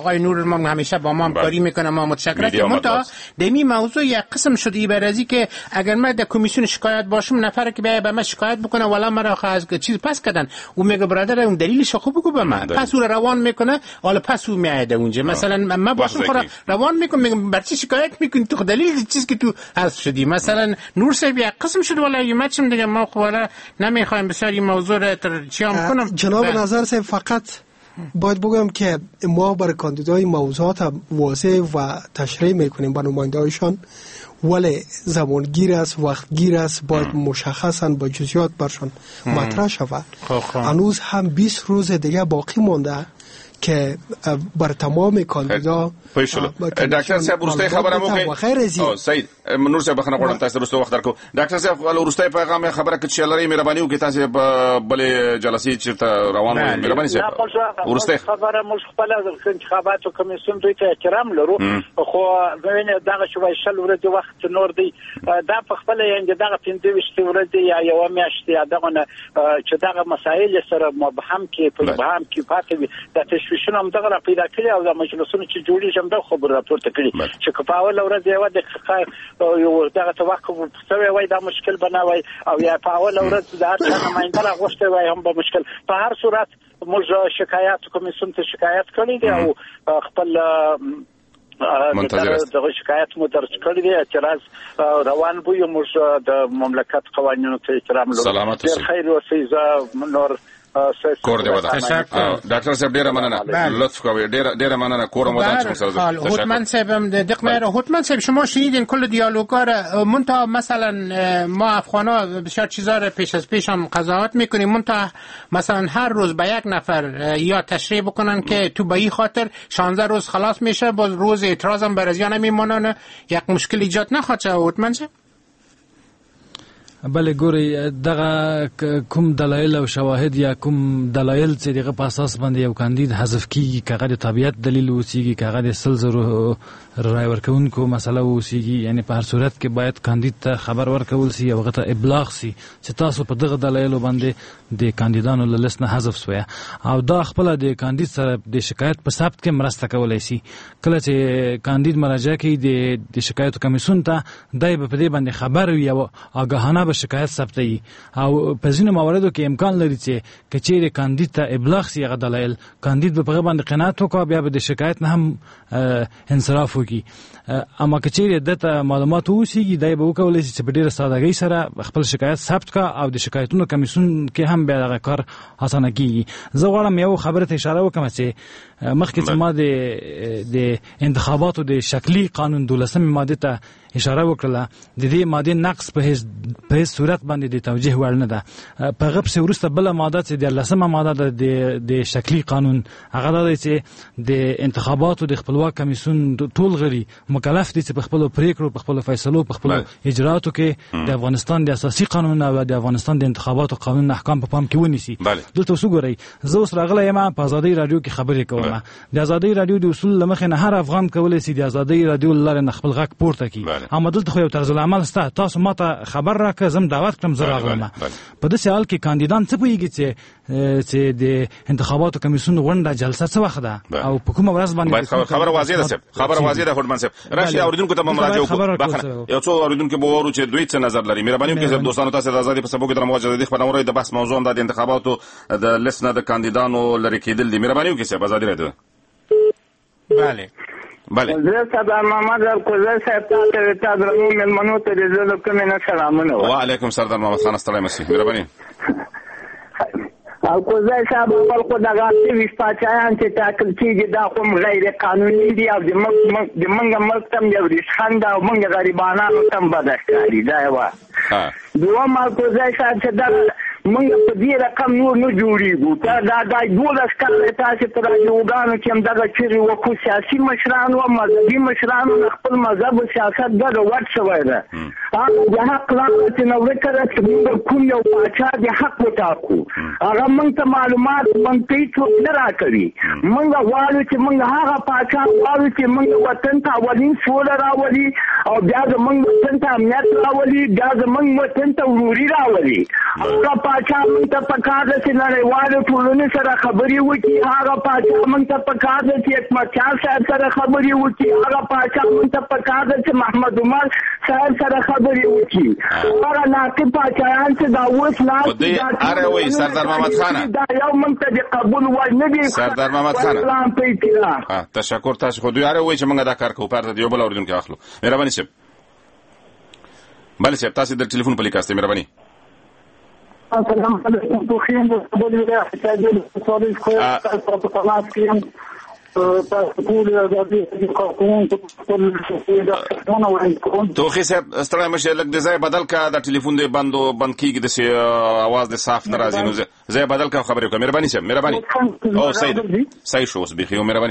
آقای نور ما همیشه با ما همکاری میکنه، ما متشکرم. منتها دمی موضوع یک قسم شده برازی که اگر من در کمیسیون شکایت باشم نفر که بیای به من شکایت بکنه والا مرا از چیز پس کردن، اون میگه برادر اون دلیلش خوب بگو به من، پس او روان میکنه، حالا پس او میاد اونجا مثلا من باشم خورا روان میکنم، میگم بر چی شکایت میکنی تو دلیل چیزی که تو حذف شدی. مثلا نور صاحب یک قسم شد والا یمچم دیگه ما خب والا نمیخوایم بسیار این موضوع رو ترجیح کنم. جناب نظر صاحب فقط باید بگم که ما بر کاندیدای موضوعات واضح و تشریح میکنیم با نماینده‌هایشان، ولی زمانگیر است، وقتگیر است، باید مشخصا با جزئیات برشان مطرح شود. هنوز هم بیست روز دیگه باقی مونده که بر تمام کاندیدا ډاکټر صاحب ورسته خبره مو او سید نور صاحب خنه غواړم تاسو ورسته وخت درکو. ډاکټر صاحب ورسته پیغام خبره کې چې لري مهرباني وکړئ تاسو بلې جلسې چیرته روان وي مهرباني صاحب ورسته خبره مو خپل د انتخاباتو کمیسیون دوی ته احترام لرو، خو غوښنه دغه شوي شل ورځې وخت نور دی دا په خپل یې دغه پنځه ویشت ورځې یا یو میاشت یا دغه چې دغه مسایل سره مبهم کې په مبهم کې پاتې وي د تشویشونو هم دغه پیدا کړی او د مجلسونو چې جوړیږي هم د خبر راپورته کړی چې په اول ورځ یو د یو دغه توقف څه وای دا مشکل بناوي او یا په اول ورځ د هر څه نماینده راغوښته وای هم به مشکل. په هر صورت موږ شکایت کمیسیون ته شکایت کړی دی او خپل دغه شکایت مو درج کړی دی، اعتراض روان بو یو موږ د مملکت قوانینو ته احترام لرو. ډیر خیر اوسئ. زه نور کور دی ودا ډاکټر صاحب ډیره مننه، لطف کوئ، ډیره ډیره مننه. کور مودان چې سره هوتمن صاحب هم دقیق مهر هوتمن صاحب شما شنیدین کل دیالوگا را، منتها مثلا ما افغانا بسیار چیزا را پیش از پیش هم قضاوت میکنیم، منتها مثلا هر روز به یک نفر یا تشریح بکنن که تو به این خاطر شانزده روز خلاص میشه، باز روز اعتراض هم بر از یا نمیمونن، یک مشکل ایجاد نخواد شه. هوتمن صاحب بله ګوري دغه کوم دلایل او شواهد یا کوم دلایل چې دغه په اساس باندې یو کاندید حذف کیږي، کغه د طبيعت دلیل وسیږي، کغه د سل زرو رای ورکونکو مسله وسیږي، یعنی په هر صورت کې باید کاندید ته خبر ورکول سي او غته ابلاغ سي چې تاسو په دغه دلایل باندې د کاندیدانو له لست نه حذف شوی او دا خپل د کاندید سره د شکایت په ثبت کې مرسته کولای سي. کله چې کاندید مراجعه کوي د د شکایت کمیسیون ته دای په دې باندې خبر وي او آگاهانه به شکایت ثبتوي او په ځینو مواردو کې امکان لري چې کچېره کاندید ته ابلاغ سي غو دلایل کاندید به په باندې قناعت وکړي بیا به د شکایت نه هم انصراف وکړي، اما کچېره دته معلومات وسیږي دای به وکولای شي چې په ډیره سادهګۍ سره خپل شکایت ثبت کا او د شکایتونو کمیسیون کې هم بیا دغه کار اسانه کیږي. زه غواړم یو خبره ته اشاره وکم چې مخکې چې ما د د انتخاباتو د شکلی قانون دولسم ماده ته اشاره وکړه، د دې ماده نقص په هیڅ په هیڅ صورت باندې د توجیه وړ نه ده. په غب سه ورسته بل ماده چې د لسمه ماده د د شکلی قانون هغه د چې د انتخاباتو د خپلواک کمیسیون ټول غړي مکلف دي چې په خپل پریکړو په خپل فیصلو په خپل اجراتو کې د افغانستان د اساسي قانون او د افغانستان د انتخاباتو قانون احکام په پام کې ونیسي. دلته وسګورئ زه اوس راغلی یم په ازادي رادیو کې خبرې کوم. د ازادي رادیو د اصول لمخې نه هر افغان کولای شي د ازادي رادیو لاره نه خپل غږ پورته کړي، اما دلته خو یو طرز العمل ستا تاسو ماته خبر راکړه زم دعوت کړم زه راغلم. په دې حال کې کاندیدان څه پوهیږي چې چې د انتخاباتو کمیسیون غونډه جلسه څه وخت ده او په کومه ورځ باندې خبر واضح ده خبر واضح ده هوتمن صاحب راشي اوریدونکو ته مراجعه وکړه. یو څو اوریدونکو به ورو چې دوی څه نظر لري مهرباني وکړئ دوستانو تاسو د ازادي په سبب کې درموجه د خبرونو د بحث موضوع د انتخاباتو د لسنه د کاندیدانو لری کېدل دي. مهرباني وکړئ صاحب ازادي راډیو. بله بله زه صدر محمد القوزی صاحب ته ته درنو ملمنو ته د زړه کومه نه سلامونه. وعلیکم سردار محمد خان ستړی مسیح مهرباني. او قوزی صاحب خپل خو دغه ویش پاچایان چې تاکل کیږي دا کوم غیر قانوني دي او د موږ د موږ ملک تم یو ریښخند او موږ غریبانو تم بدښکاري دا یو. دوه مال قوزی صاحب چې دا موږ په دې رقم نور نه جوړیږو دا دا د دولس کاله تاسو ته راځوګانو چې هم دغه چیرې وکړو سیاسي مشران او مذهبي مشران خپل مذهب او سیاست دغه وټ شوی ده. هغه د حق لاره چې نو وکړه چې موږ کوم یو پاچا د حق وټاکو هغه موږ ته معلومات موږ ته څوک نه راکوي. موږ غواړو چې موږ هغه پاچا غواړو چې موږ وطن ته اولین سوله راولي او بیا زموږ وطن ته امنیت راولي، بیا زموږ وطن ته وروري راولي هغه پاچا موږ ته پکار ده چې نړیوالو ټولنې سره خبرې وکړي، هغه پاچا موږ ته پکار ده چې حکمتیار صاحب سره خبرې وکړي، هغه پاچا موږ ته پکار ده چې محمد عمر صاحب سره خبرې وکړي. هغه ناقص پاچایان چې دا اوس لاس اره وای سردار محمد خان دا یو موږ ته د قبول وړ نه دي. سردار محمد خان ها تشکر. تاسو خو دوی اره وای چې موږ دا کار کوو پرته یو بل اوریدونکو اخلو. مهرباني صاحب. بله صاحب تاسو د ټلیفون په لیکاسته مهرباني. السلام علیکم. تو خیم د بل ولایت ته د سوالي خو تاسو په قناعت کې تاسو ټول د دې قانون په ټول توخی صاحب ستړی مشه لږ د ځای بدل کا د ټلیفون دی بندو بند کیږي د اواز د صاف ناراضي نو ځای بدل کا خبرې وکړه مهرباني صاحب مهرباني. او سید صحیح شو اوس بخیو مهرباني.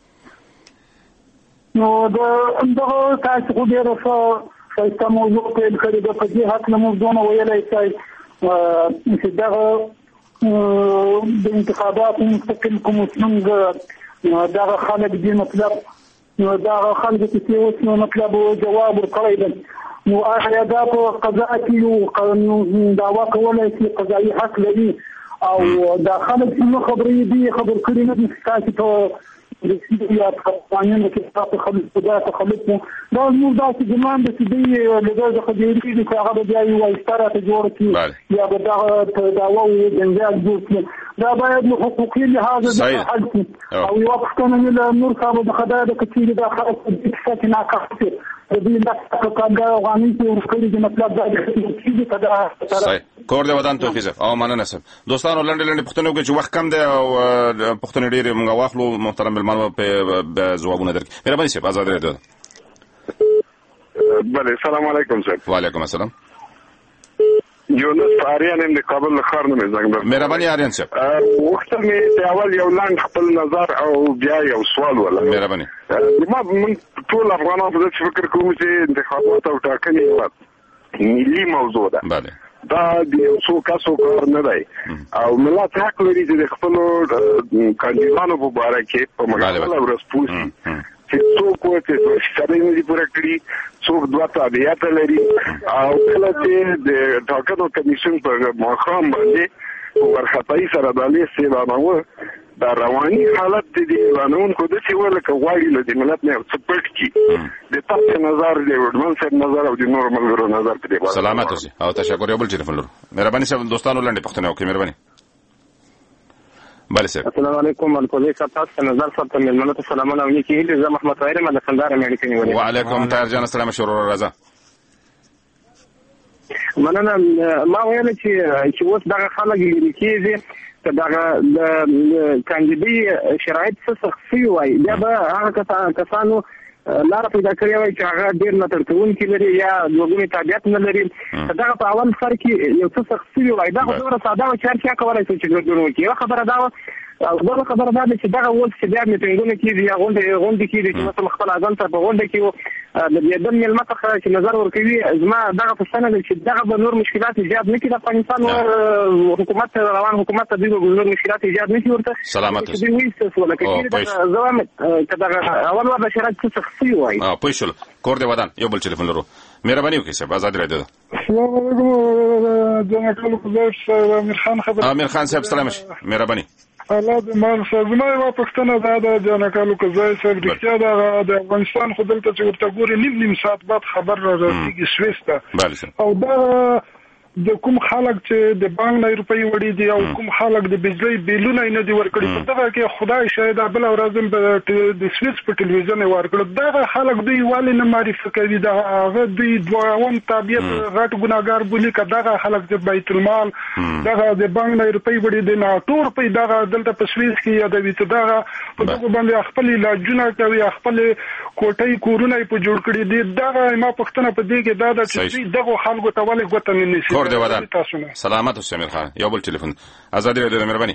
نو د اندغه تاسو خو ډیر ښه څه موضوع پیل کړی د په دې حق نه موږ دونه ویلای شي چې دغه د انتخاباتو مستقل کمیسیون دغه خلک دې مطلب نو دغه خلک چې اوس نو مطلب جواب ورکړی دی نو هغه دا په قضا کې یو قانون دعوا کولای شي قضایي حق لري او دا خلک چې خبرې دي خبر کړی نه دي تاسو ته د سیاست قوانینو کې تاسو خلک په داسې خلک دا نو داسې ګمان د دې له دغه خبرې دي چې هغه بیا یو استاره ته جوړ کړي یا به دا دعوا او جنجال جوړ کړي دا باید له حقوقي لحاظ د حل او یو وختونه له نور صاحب د خدای د کثیر د خلک د څه نه کاږي د دې د کاږه غانې چې ورکړي د مطلب دا چې دا کور دی ودان توفیق او مننه سم دوستانو لنډ لنډ پښتنو کې چې وخت کم دی او پښتنې ډېر موږ واخلو محترم بلمان په ځوابونه درکې مهرباني صاحب آزاد راډیو. بله السلام علیکم صاحب. وعلیکم السلام. یونس آریان هم د کابل ښار نه زنګ مهرباني آریان صاحب. وخت مې د اول یو لاند خپل نظر او بیا یو سوال ولا مهرباني. ما من ټول افغانان په دې فکر کوم چې انتخابات او ټاکنې ملي موضوع ده. بله دا د یو څو کسو کار نه دی او ملت حق لري چې د خپل کاندیدانو په اړه کې په مګاله ورس پوښتنه چې څوک چې څه نه دي پوره کړی څوک دوه تابعیت لري او کله چې د ټاکنو کمیشن په مخام باندې ورخطای سره د لیسې باندې دا رواني حالت دي قانون کو د څه ول کوي له دې ملت نه سپورټ کی د تاسو نظر دی ورمن صاحب نظر او د نورمال ګرو نظر په دې باندې سلامات اوسئ او تشکر یو بل ټلیفون لرو مهرباني صاحب دوستانو لاندې پښتنه وکړئ مهرباني. بله صاحب السلام علیکم الکوزي صاحب تاسو نظر صاحب ته ملمنو ته سلامونه او نیکی هیله زه محمد طاهر مله خندار امریکا نیولې. وعلیکم طاهر جان السلام شروع رضا. مننه ما ویل چې چې اوس دغه خلک لري کېږي چې دغه د کاندیدي شرایط څه سخت شي وای بیا به هغه کسانو لار پیدا کړی وای چې هغه ډیر نه ترتون کې لري یا لوګونی تابعیت نه لري دغه په اول سر کې یو څه سخت شي وای دا خو ډیره ساده او چار چا کولای شي چې ګردون وکړي یو خبره دا او بل خبره دا چې دغه ول چې بیا میټینګونه کیږي یا غونډه غونډه کیږي چې مثلا خپل اذان ته په غونډه کې د دې د ملت څخه چې نظر ورکوي زما دغه پښتنه ده چې دغه به نور مشکلات ایجاد نه کړي د افغانستان حکومت روان حکومت ته د نور مشکلات ایجاد نه کړي ورته سلامات اوسئ. دې وایي څه ولا کې زوام کداغه اول ولا شرایط څه شخصي وایي اه پوښل کور دی ودان یو بل ټلیفون لرو مهرباني وکړئ صاحب آزاد راډیو. السلام علیکم جناب القدس امیر خان خبر امیر خان صاحب سلام مهرباني. الله دې مان صاحب زما یو پښتنه دا د جنکالو کوزای صاحب رښتیا دا د افغانستان خو دلته چې ورته ګوري نیم نیم ساعت بعد خبر راځي سويسته او دا د کوم خلک چې د بانک نه روپۍ وړي دي او کوم خلک د بجلی بیلونه نه دي ورکړي په دغه کې خدای شاید بل ورځم د سويس په ټلویزیون ورکړي دغه خلک دوی والي نه معرفي کوي دا هغه دوی دوام تابعیت غټ ګناګار بولی کداغه خلک د بیت المال دغه د بانک نه روپۍ وړي دي نه ټول په دغه دلته په سويس کې یادوي ته دغه په دغه باندې خپل علاجونه کوي خپل کوټي کورونه په جوړ کړي دي دغه ما پښتنه په دې کې دا د چې دغه خلکو ته ولې ګوتنه نشي کور دی ودان سلامات اوسئ امیر خان یو بل ټلیفون آزاد راډیو مهرباني.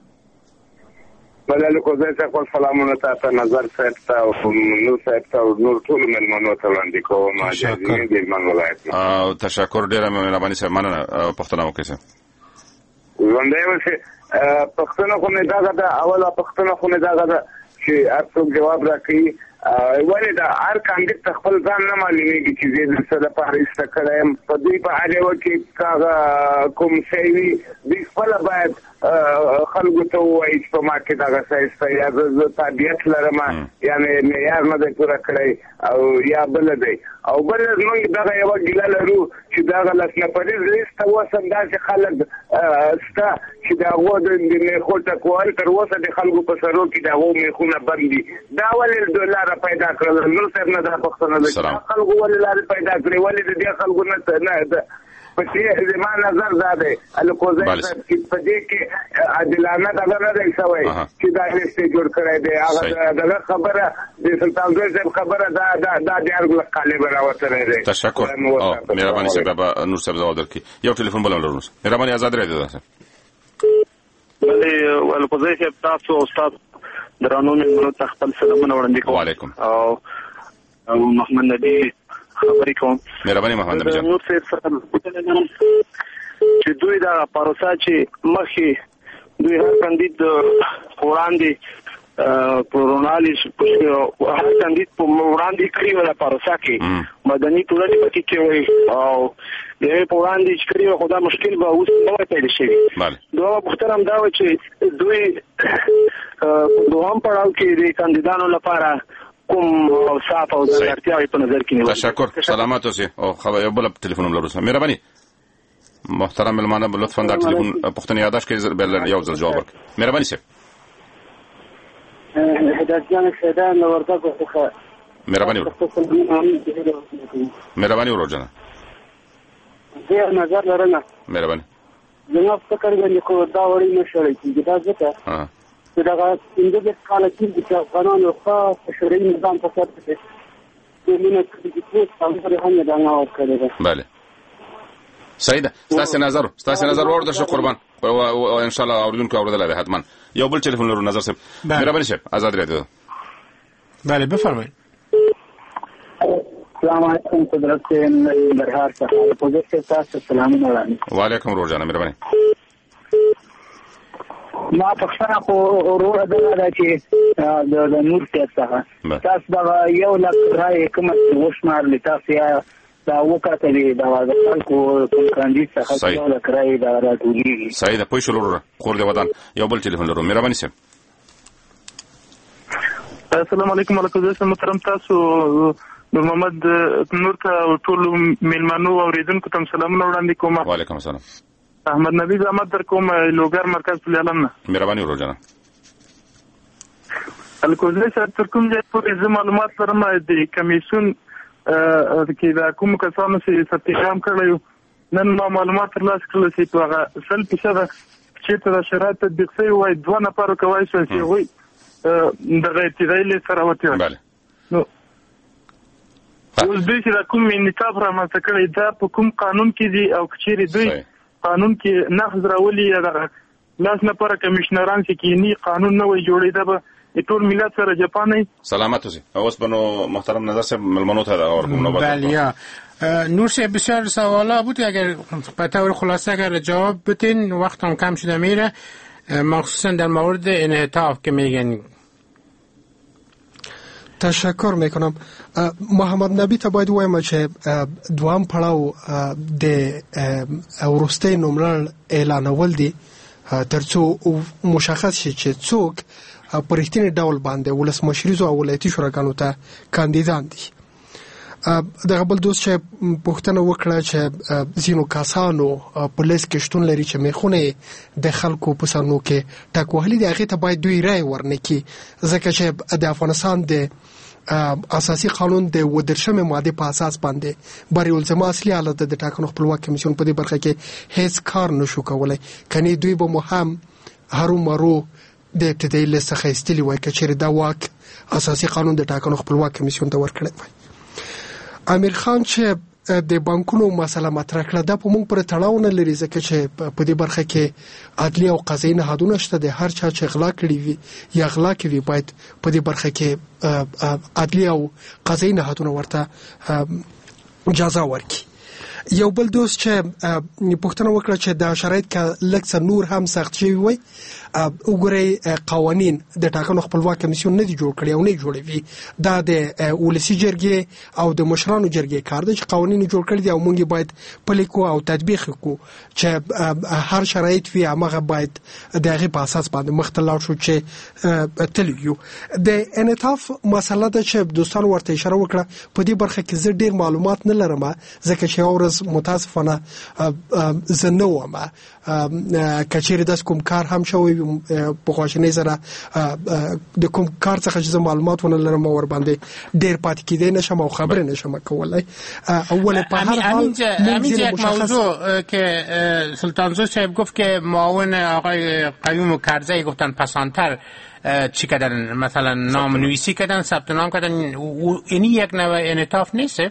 بله الکوزي صاحب سلامونه تاسو نظر صاحب ته او نور صاحب ته او نور ټول ملمنو ته وړاندې کوم اجازه دې من ولایت او تشکر ډیر مهرباني صاحب مننه پښتنه وکړئ صاحب. ونده وسه پښتنه خو نه دا دا اوله پښتنه خو نه دا دا چې هر څوک جواب راکړي ولې دا هر کاندید خپل ځان نه معلومیږي چې زه د څه لپاره ایسته کړی یم. په دوی په هر یوه کې هغه کوم شی وي دوی خپله باید خلکو ته ووایي چې په ما کې دغه څه ایسته یا زه تابعیت لرم یعنې معیار نه دی پوره کړی او یا بله دی. او بل موږ دغه یوه ګیله لرو چې دغه لس نفریز لیست ته اوس هم داسې خلک شته چې د هغو د میخو ټکول تر اوسه د خلکو په سرو کې د هغو میخونه بند دي. دا ولې لاره پیدا کړل؟ نور صاحب نه دا پوښتنه ده چې خلکو ولې لارې پیدا کړې، ولې د دې خلکو نه په دې زما نظر دا دی الکوزی صاحب چې په دې کې عادلانه دغه نه دی شوی چې دا لیست یې جوړ کړی دی. هغه دغه خبره د سلطان زوی صاحب خبره دا دا د هر قالب راوتلی دی. تشکر. مهرباني صاحب به نور صاحب ځواب درکړي. یو ټلیفون بل هم لرو. مهرباني آزاد رادیو ده صاحب. بلې الکوزی صاحب تاسو استاد درانو مېلمنو ته خپل سلامونه وړاندې کوم. وعلیکم. او محمد نبی خبرې کوم. مهرباني محمد نبی جان. نور صاحب سره چې دوی دا پروسه چې مخکې دوی هر کاندید وړاندې پرونالي هر کاندید په وړاندې کړی ولا پروسه کې مدني ټولنې پکې کوي او د په وړاندې چې کړی خو دا مشکل به اوس نو پیدا شي. دوه محترم دا و چې دوی دوهم پړاو کې د کاندیدانو لپاره کوم اوصاف او ځانګړتیاوې په نظر کې نیول. تشکر. سلامات اوسئ. او خبر یو بل ټلیفون هم لرو. مهرباني محترم ملمانه لطفا دا ټلیفون پوښتنه یاداش کړئ بل یو ځل جواب ورکړئ. مهرباني صاحب. هدایت جان شهدان نو ورته څه مهرباني مهرباني ورو جان. زه نظر لرم. مهرباني. زما فکر باندې خو دا وړي نشړې چې دا ځکه ها چې دا څنګه د کال کې چې قانون خاص شرعي نظام په سر کې د مینه کې څه څنګه هم دا نه ورکړي. بله صحیح ده. ستاسو نظر ستاسو نظر ورته شو قربان او ان شاء الله اوردونکو اوردل به حتما. یو بل ټلیفون لرو نظر صاحب. مهرباني صاحب آزاد رادیو. بله بفرمایئ. السلام علیکم قدرت برهار څخه پوزیشن تاسو سلامونه وړاندې. وعلیکم روزانه مهرباني. ما پښتنه خو ورور ده چې د نور څخه تاسو دا یو لک راي کوم وشمار لتاسو یا دا وکړه دا د خلکو کاندید څخه یو لک راي دا راټولېږي. صحیح ده. پوه شو لور خور دی ودان. یو بل ټلیفون لرو. مهرباني صاحب. السلام علیکم ورحمۃ محترم تاسو نور محمد نور ته ټول میلمنو او ریدونکو ته سلامونه وړاندې کوم. وعلیکم السلام. احمد نبی زحمت در کوم لوګر مرکز په علم نه. مهرباني ورو جان. الکوزی صاحب تر کوم ځای پورې معلومات لرم د کمیسیون کې دا کوم کسانو چې ستیام کړیو نن ما معلومات ترلاسه کړل چې هغه سل فیصد چې تر شرایط تطبیق شوی وای دوه نفر کوي چې وای دغه ابتدایي سره وته. بله. نو اوس دوی چې کوم انتخاب را ماته کړی دا په کوم قانون کې دي او کچېری دوی قانون کې نقض راولي یا دغه لاس نه پر کمشنران چې کینی قانون نه وي جوړې ده به ټول ملت سره جاپاني. سلامت اوسئ. اوس بنو محترم نظر صاحب ملمنو ته اور کوم بله نور صاحب بسیار سوالا بود اگر به طور خلاصه اگر جواب بدین وقت هم کم شده میره مخصوصا در مورد انعطاف که میگن. تشکر میکنم. محمد نبی ته باید وایم چې دوام پړاو د ورسته نوملړ اعلانول دي ترڅو مشخص شي چې څوک په رښتینی ډول باندې ولسمشریزو او ولایتي شوراګانو ته کاندیدان دي. دغه بل دوست چې پوښتنه وکړه چې ځینو کسانو په لیست کې شتون لري چې میخونه د خلکو په سرونو کې ټاکوهلي دي هغې ته باید دوی رای ورنکړي ځکه چې د افغانستان د اساسي قانون د ودرشمې ماده په اساس باندې بریالزما اصلي حالت د ټاکنو خپلواک کمیسیون په دې برخه کې هیڅ کار نشو کولای. کني دوی به مهم هرو مرو د ابتدایي لیست څخه ایستلي وای که چېرې دا واک اساسي قانون د ټاکنو خپلواک کمیسیون ته ورکړی وای. امیر خان چې د بانکونو مسله مطرح کړه دا په موږ پر تړاو نه لري ځکه چې په دې برخه کې عدلي او قضایي نهادونه شته. د هر چا چې غلا کړي وي یا غلا کوي باید په دې برخه کې عدلي او قضایي نهادونه ورته اجازه ورکړي. یو بل دوست چې پوښتنه وکړه چې دا شرایط که لږ څه نور هم سخت شوي وای، وګورئ قوانین د ټاکنو خپلواک کمیسیون نه دي جوړ کړي او نه جوړوي. دا د ولسي جرګې او د مشرانو جرګې کار دی چې قوانین جوړ کړي دي او موږ باید پلي کړو او تطبیق کړو چې هر شرایط وي هغه باید د هغې په اساس باندې مخ ته لاړ شو چې تللی یو. د انعطاف مسله ده چې دوستانو ورته اشاره وکړه. په دې برخه کې زه ډېر معلومات نه لرم ځکه چې یو ورځ متاسفانه زه نه وم. که چیرې داسې کوم کار هم شوی په خواشینۍ سره د کوم کار څخه چې زه معلومات ونه لرم ور باندې ډېر پاتې کېدی نشم او خبرې نشم کولی. اول په هر حال همین یک موضوع که سلطانزو صاحب گفت که معاون آقای قیوم کرزی گفتن پسانتر چی کردن، مثلا نام نویسی کردن، ثبت نام کردن، اینی یک نوع انعطاف نیست؟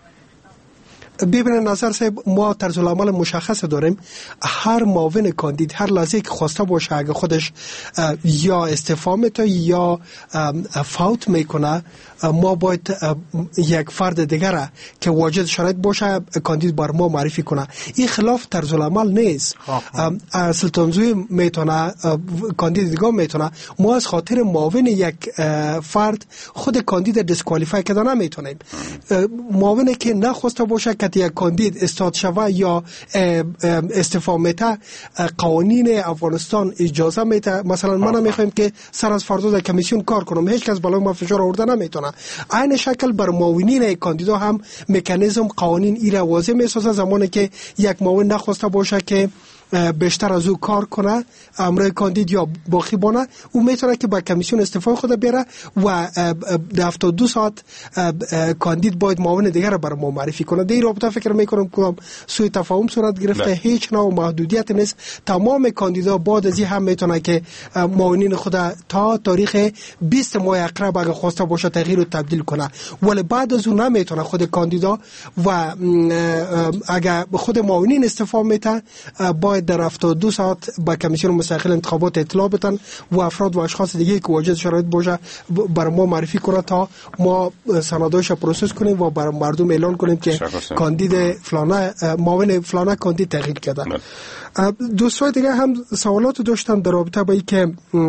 ببینید ناصر صاحب، ما طرز العمل مشخص داریم. هر معاون کاندید هر لحظه که خواسته باشه اگه خودش یا استعفا میده یا فوت میکنه، ما باید یک فرد دیگر که واجد شرایط باشه کاندید بر ما معرفی کنه. این خلاف طرز العمل نیست. سلطانزوی میتونه، کاندید دیگه میتونه. ما از خاطر معاون یک فرد خود کاندید دیسکوالیفای کردن نمیتونیم. معاونی که نخواسته باشه که یک کاندید استاد شوه یا استعفا میده، قوانین افغانستان اجازه میده. مثلا من میخوایم که سر از فردا در کمیسیون کار کنم، هیچ کس بالای ما فشار آورده نمیتونه. عین شکل بر معاونین کاندیدا هم مکانیزم قوانین ایرا واضح میسازه. زمانی که یک معاون نخواسته باشه که بیشتر از او کار کنه امرای کاندید یا باقی بانه، او میتونه که با کمیسیون استعفای خود بیاره و در هفتاد و دو ساعت کاندید باید معاون دیگر بر ما معرفی کنه. در این رابطه فکر میکنم که سوء تفاهم صورت گرفته، هیچ نوع محدودیت نیست. تمام کاندیدا بعد از این هم میتونه که معاونین خود تا تاریخ بیست ماه اقرب اگه خواسته باشه تغییر و تبدیل کنه، ولی بعد از اون نمیتونه خود کاندیدا و اگه خود معاونین استعفا میده باید در هفتاد و دو ساعت با کمیسیون مستقل انتخابات اطلاع بدن و افراد و اشخاص دیگه که واجد شرایط باشه بر ما معرفی کنه تا ما سنداش پروسس کنیم و بر مردم اعلان کنیم که کاندید فلانه معاون فلانه کاندید تغییر کرده. دوستای دیگه هم سوالات داشتن در رابطه با اینکه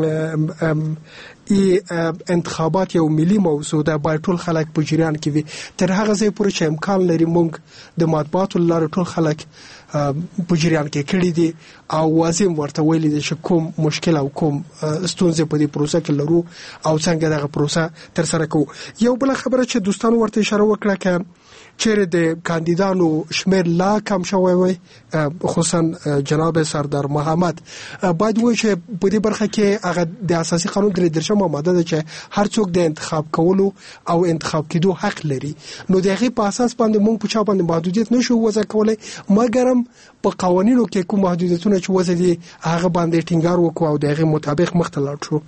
ای انتخابات یو ملي موضوع ده، باید ټول خلک په جریان کې وي. تر هغه ځای پورې چې امکان لري موږ د مطبوعاتو له لارې ټول خلک په جریان کې کړي دي او واضح ورته ویلي دي چې کوم مشکل او کوم ستونزې په دې پروسه کې لرو او څنګه دغه پروسه ترسره کوو. یو بله خبره چې دوستانو ورته اشاره وکړه که چیرې د کاندیدانو شمیر لا کم شوی وي، خصوصا جناب سردار محمد، باید وایي چې په دې برخه کې هغه د اساسي قانون درې دېرشمه ماده ده چې هر څوک د انتخاب کولو او انتخاب کېدو حق لري. نو د هغې په اساس باندې موږ په چا باندې محدودیت نشو وضع کولی، مګر هم په قوانینو کې کوم محدودیتونه چې وضع دي هغه باندې ټینګار وکړو او د هغې مطابق مخ ته لاړ شو.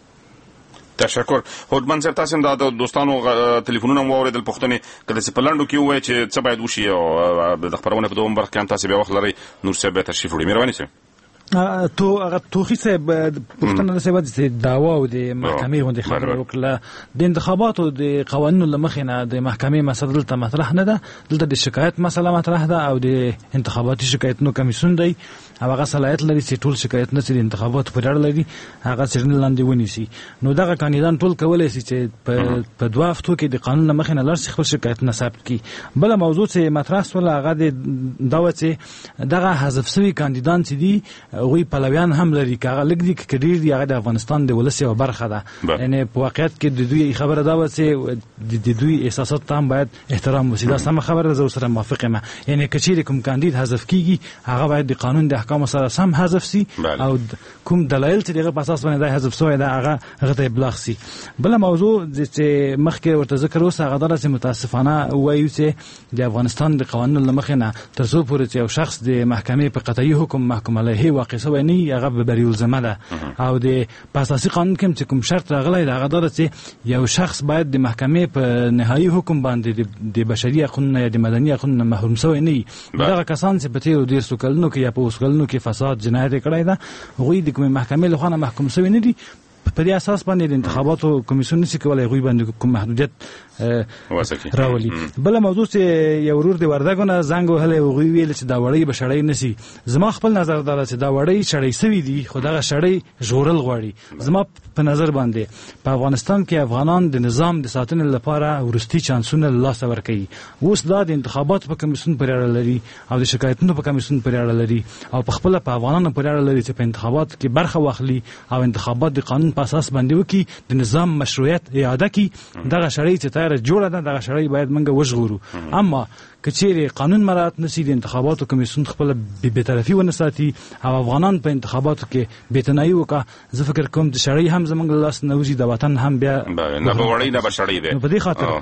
تشکر. هودمن صاحب، تاسو هم د دوستانو ټلیفونونه مو واورېدل، پوښتنې کله چې په لنډو کې ووایي چې څه باید وشي او د خپرونې په دویم برخه کې هم تاسو بیا وخت لرئ. نور صاحب بیا تشریف وړي. مهرباني صاحب. تو هغه توخی صاحب پوښتنه ده صاحب د دعوا او د محکمې غونډې خبره وکړه. د انتخاباتو د قوانینو له مخې نه د محکمې مسله دلته مطرح نه ده، دلته د شکایت مسله مطرح ده او د انتخاباتي شکایتونو کمیسیون دی او هغه صلاحیت لري چې ټول شکایتونه چې د انتخاباتو په اړه لري هغه څېړنې لاندې ونیسي. نو دغه کاندیدان ټول کولی شي چې په دوه هفتو کې د قانون له مخې نه لاړ شي خپل شکایتونه ثبت کړي. بله موضوع چې مطرح شوله هغه دا وه چې دغه حذف شوي کاندیدان چې دي هغوی پلویان هم لري، که هغه لږ دي که ډېر دي، هغه د افغانستان د ولس یوه برخه ده. یعنې په واقعیت کې د دوی خبره دا وه چې د دوی احساسات ته هم باید احترام وشي. دا سمه خبره ده، زه ورسره موافق یم. یعنې که چیرې کوم کاندید حذف کېږي هغه باید د قانون د احکامو سره سم حذف شي او کوم دلایل چې د هغه په اساس باندې دا حذف شوی ده هغه هغه ته ابلاغ شي. بله موضوع چې مخکې ورته ذکر اوس هغه دا ده چې متاسفانه ووایو چې د افغانستان د قوانینو له مخې نه تر څو پورې چې یو شخص د محکمې په قطعي حکم محکوم علیه واقع شوی نه هغه به بریالزمه ده. او د په اساسي قانون کې چې کوم شرط راغلی د هغه دا ده چې یو شخص باید د محکمې په نهایي حکم باندې د بشري حقونو یا د مدني حقونو محروم شوی نه وي. دغه کسان چې په تېرو دېرشو کلونو کې یا په اوس کلونو کې فساد جنایت یې کړی ده هغوی د کومې محکمې لخوا نه محکوم شوي نه دي. په دې اساس باندې د انتخاباتو کمیسیون نشي کولی هغوی باندې کوم محدودیت راولي. بل موضوع چې یو ورور دی وردګونه زنګ وهلی او هغوی ویل چې دا وړۍ به شړۍ نشي. زما خپل نظر دا چې دا وړۍ شړۍ سوي دي خو دغه شړۍ ژغورل غواړي. زما په نظر باندې په افغانستان کې افغانان د نظام د ساتنې لپاره وروستي چانسونه له لاسه ورکوي. اوس دا د انتخاباتو په کمیسیون پورې اړه لري او د شکایتونو په کمیسیون پورې اړه لري او په خپله په افغانانو پورې اړه لري چې په انتخاباتو کې برخه واخلي او انتخابات د قانون په اساس باندې وکړي، د نظام مشروعیت اعاده کړي. دغه شړۍ چې تیاره جوړه ده دغه شړۍ باید موږ وژغورو. اما که چیرې قانون مراعات نشي د انتخاباتو کمیسیون خپله بېطرفي ونه ساتي او افغانان په انتخاباتو کې بېتنایي وکړه، زه فکر کوم د شړۍ هم زموږ له لاسه نه وځي، د وطن هم بیا نه به وړۍ نه به شړۍ دی. په دې خاطر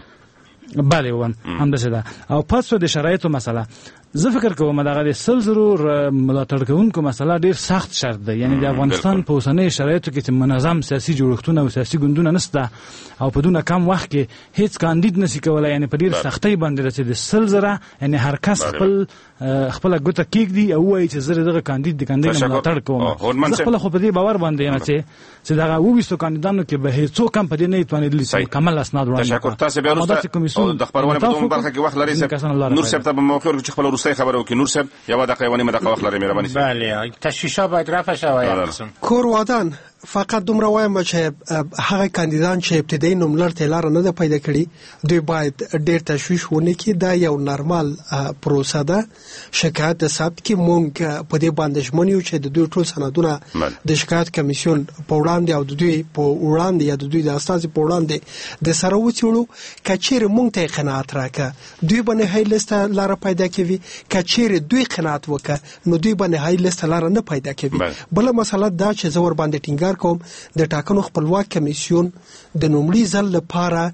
بله وان همداسې ده. او پس د شرایطو مسله زه فکر کوم دغه د سل زرو ملاتړ کوونکو مسله ډیر سخت شرط ده. یعنی د افغانستان په اوسنۍ شرایطو کې چې منظم سیاسي جوړښتونه او سیاسي ګوندونه نشته او په دونه کم وخت کې هیڅ کاندید نشي کولای، یعنی په ډیر سختۍ باندې چې د سل زره یعنی هر کس خپل خپل ګوته کېږدي او وایي چې زه دغه کاندید د کاندید ملاتړ کوم. زه خپل خو په دې باور باندې یم چې چې دغه اوویستو کاندیدانو کې به هیڅوک هم په دې نه توانېدلي چې مکمل اسناد وړاندې کړي. تشکر. تاسو بیا وروسته د خبرونه په دومره برخه کې وخت لرئ صاحب. نور صاحب ته به موقع ورکړو چې خپل وروستۍ خبره وکړي. نور صاحب یو دقیقه ونیمه دقیقه وخت لرئ مهرباني. بله تشویشا باید رفع شود. کور وادان فقط دومره وایم چې هغه کاندیدان چې ابتدایي نوملړ ته لاره نه ده پیدا کړې دوی باید ډېر تشویش ونه کړي. دا یو نارمال پروسه ده. شکایت د ثبت کې مونږ په دې باندې ژمن یو چې د دوی ټول سندونه د شکایت کمیسیون په وړاندې او د دوی په وړاندې یا د دوی د استازي په وړاندې د سره وڅېړو. که چیرې مونږ ته قناعت راکړه دوی به نهایي لیسته لاره پیدا کوي، که چیرې دوی قناعت وکړه نو دوی به نهایي لیسته لاره نه پیدا کوي. بله مسله دا چې زه ورباندې ټینګار کوم د ټاکنو خپلواک کمیسیون د لومړي ځل لپاره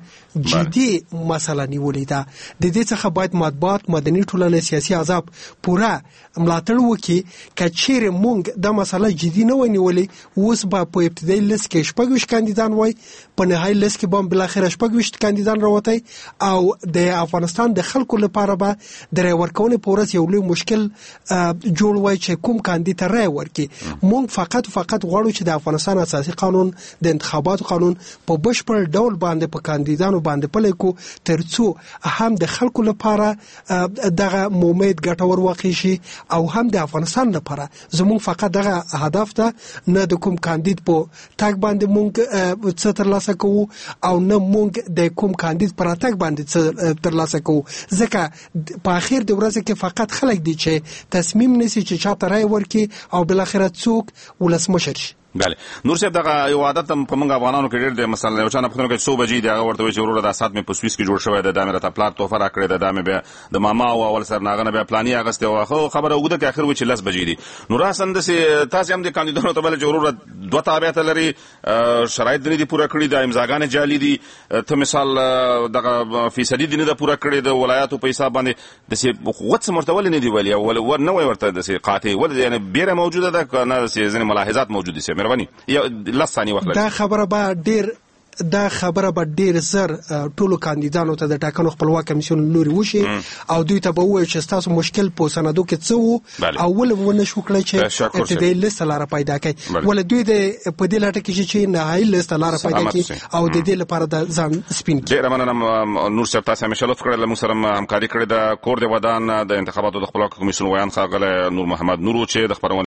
جدي مسله نیولې ده. د دې څخه باید مطبوعات، مدني ټولنه، سیاسي احزاب پوره ملاتړ وکړي. که چیرې مونږ دا مسله جدي نه وای نیولې اوس به په ابتدایي لیست کې شپږ ویشت کاندیدان وای، په نهایي لیست کې به هم بالاخره شپږ ویشت کاندیدان راوتی او د افغانستان د خلکو لپاره به د رای ورکونې په ورځ یو لوی مشکل جوړ وای چې کوم کاندید ته رای ورکړي. مونږ فقط فقط غواړو چې د افغانستان اساسي قانون، د انتخاباتو قانون په بشپړ ډول باندې په کاندیدانو باندې پلی کو ترڅو هم د خلکو لپاره دغه امید ګټور واقع شي او هم د افغانستان لپاره. زموږ فقط دغه هدف ده، نه د کوم کاندید په تاګ باندې مونږ څه ترلاسه کوو او نه مونږ د کوم کاندید پر تاګ باندې څه ترلاسه کوو، ځکه په اخر د ورځې کې فقط خلک دي چې تصمیم نیسي چې چاته رای ورکړي او بالاخره څوک ولسمشر شي. بله نور صاحب دغه یو عادت په موږ افغانانو کې ډېر دی. مثلا یو چا نه پوښتنه کوي څو بجې دی، هغه ورته وایي چې وروره دا ساعت مې په سویس کې جوړ شوی دی، دا مې راته پلار تحفه راکړې ده، دا مې بیا د ماما او اول سر نه هغه نه بیا پلاني اخیستې وه. خو خبره اوږده کې اخر وایي چې لس بجې دي. نو راساً داسې تاسې هم د کاندیدانو ته ویل چې وروره دوه تابعیته لري، شرایط دې نه دي پوره کړي، د امضاګانې جعلي دي، ته مثال دغه فیصدي دې نه ده پوره کړې د ولایاتو په حساب باندې. داسې غوڅ څه ورته ولې نه دي ویلي او نه وایي ورته داسې قاطع ولې یعنې بیره موجوده ده که نه داسې ځینې ملاحظات موجود دي؟ مهرباني دا خبره به ډیر دا خبره به ډیر زر ټولو کاندیدانو ته د ټاکنو خپلواک کمیسیون لوري وشي او دوی ته به وایي چې تاسو مشکل په سندو کې څه وو او ولې ونه شو کړی چې ابتدایي لیست لاره پیدا کړي، ولې دوی د په دې لټه کې چې نهایي لیست لاره پیدا کړي او د دې لپاره د ځان سپین کړي. ډېره مننه نور صاحب، تاسو همیشه لطف کړی له موږ سره همکاري کړې ده. کور د ودان د انتخاباتو د خپلواک کمیسیون ویان ښاغلی نور محمد نورو چې د خپرونې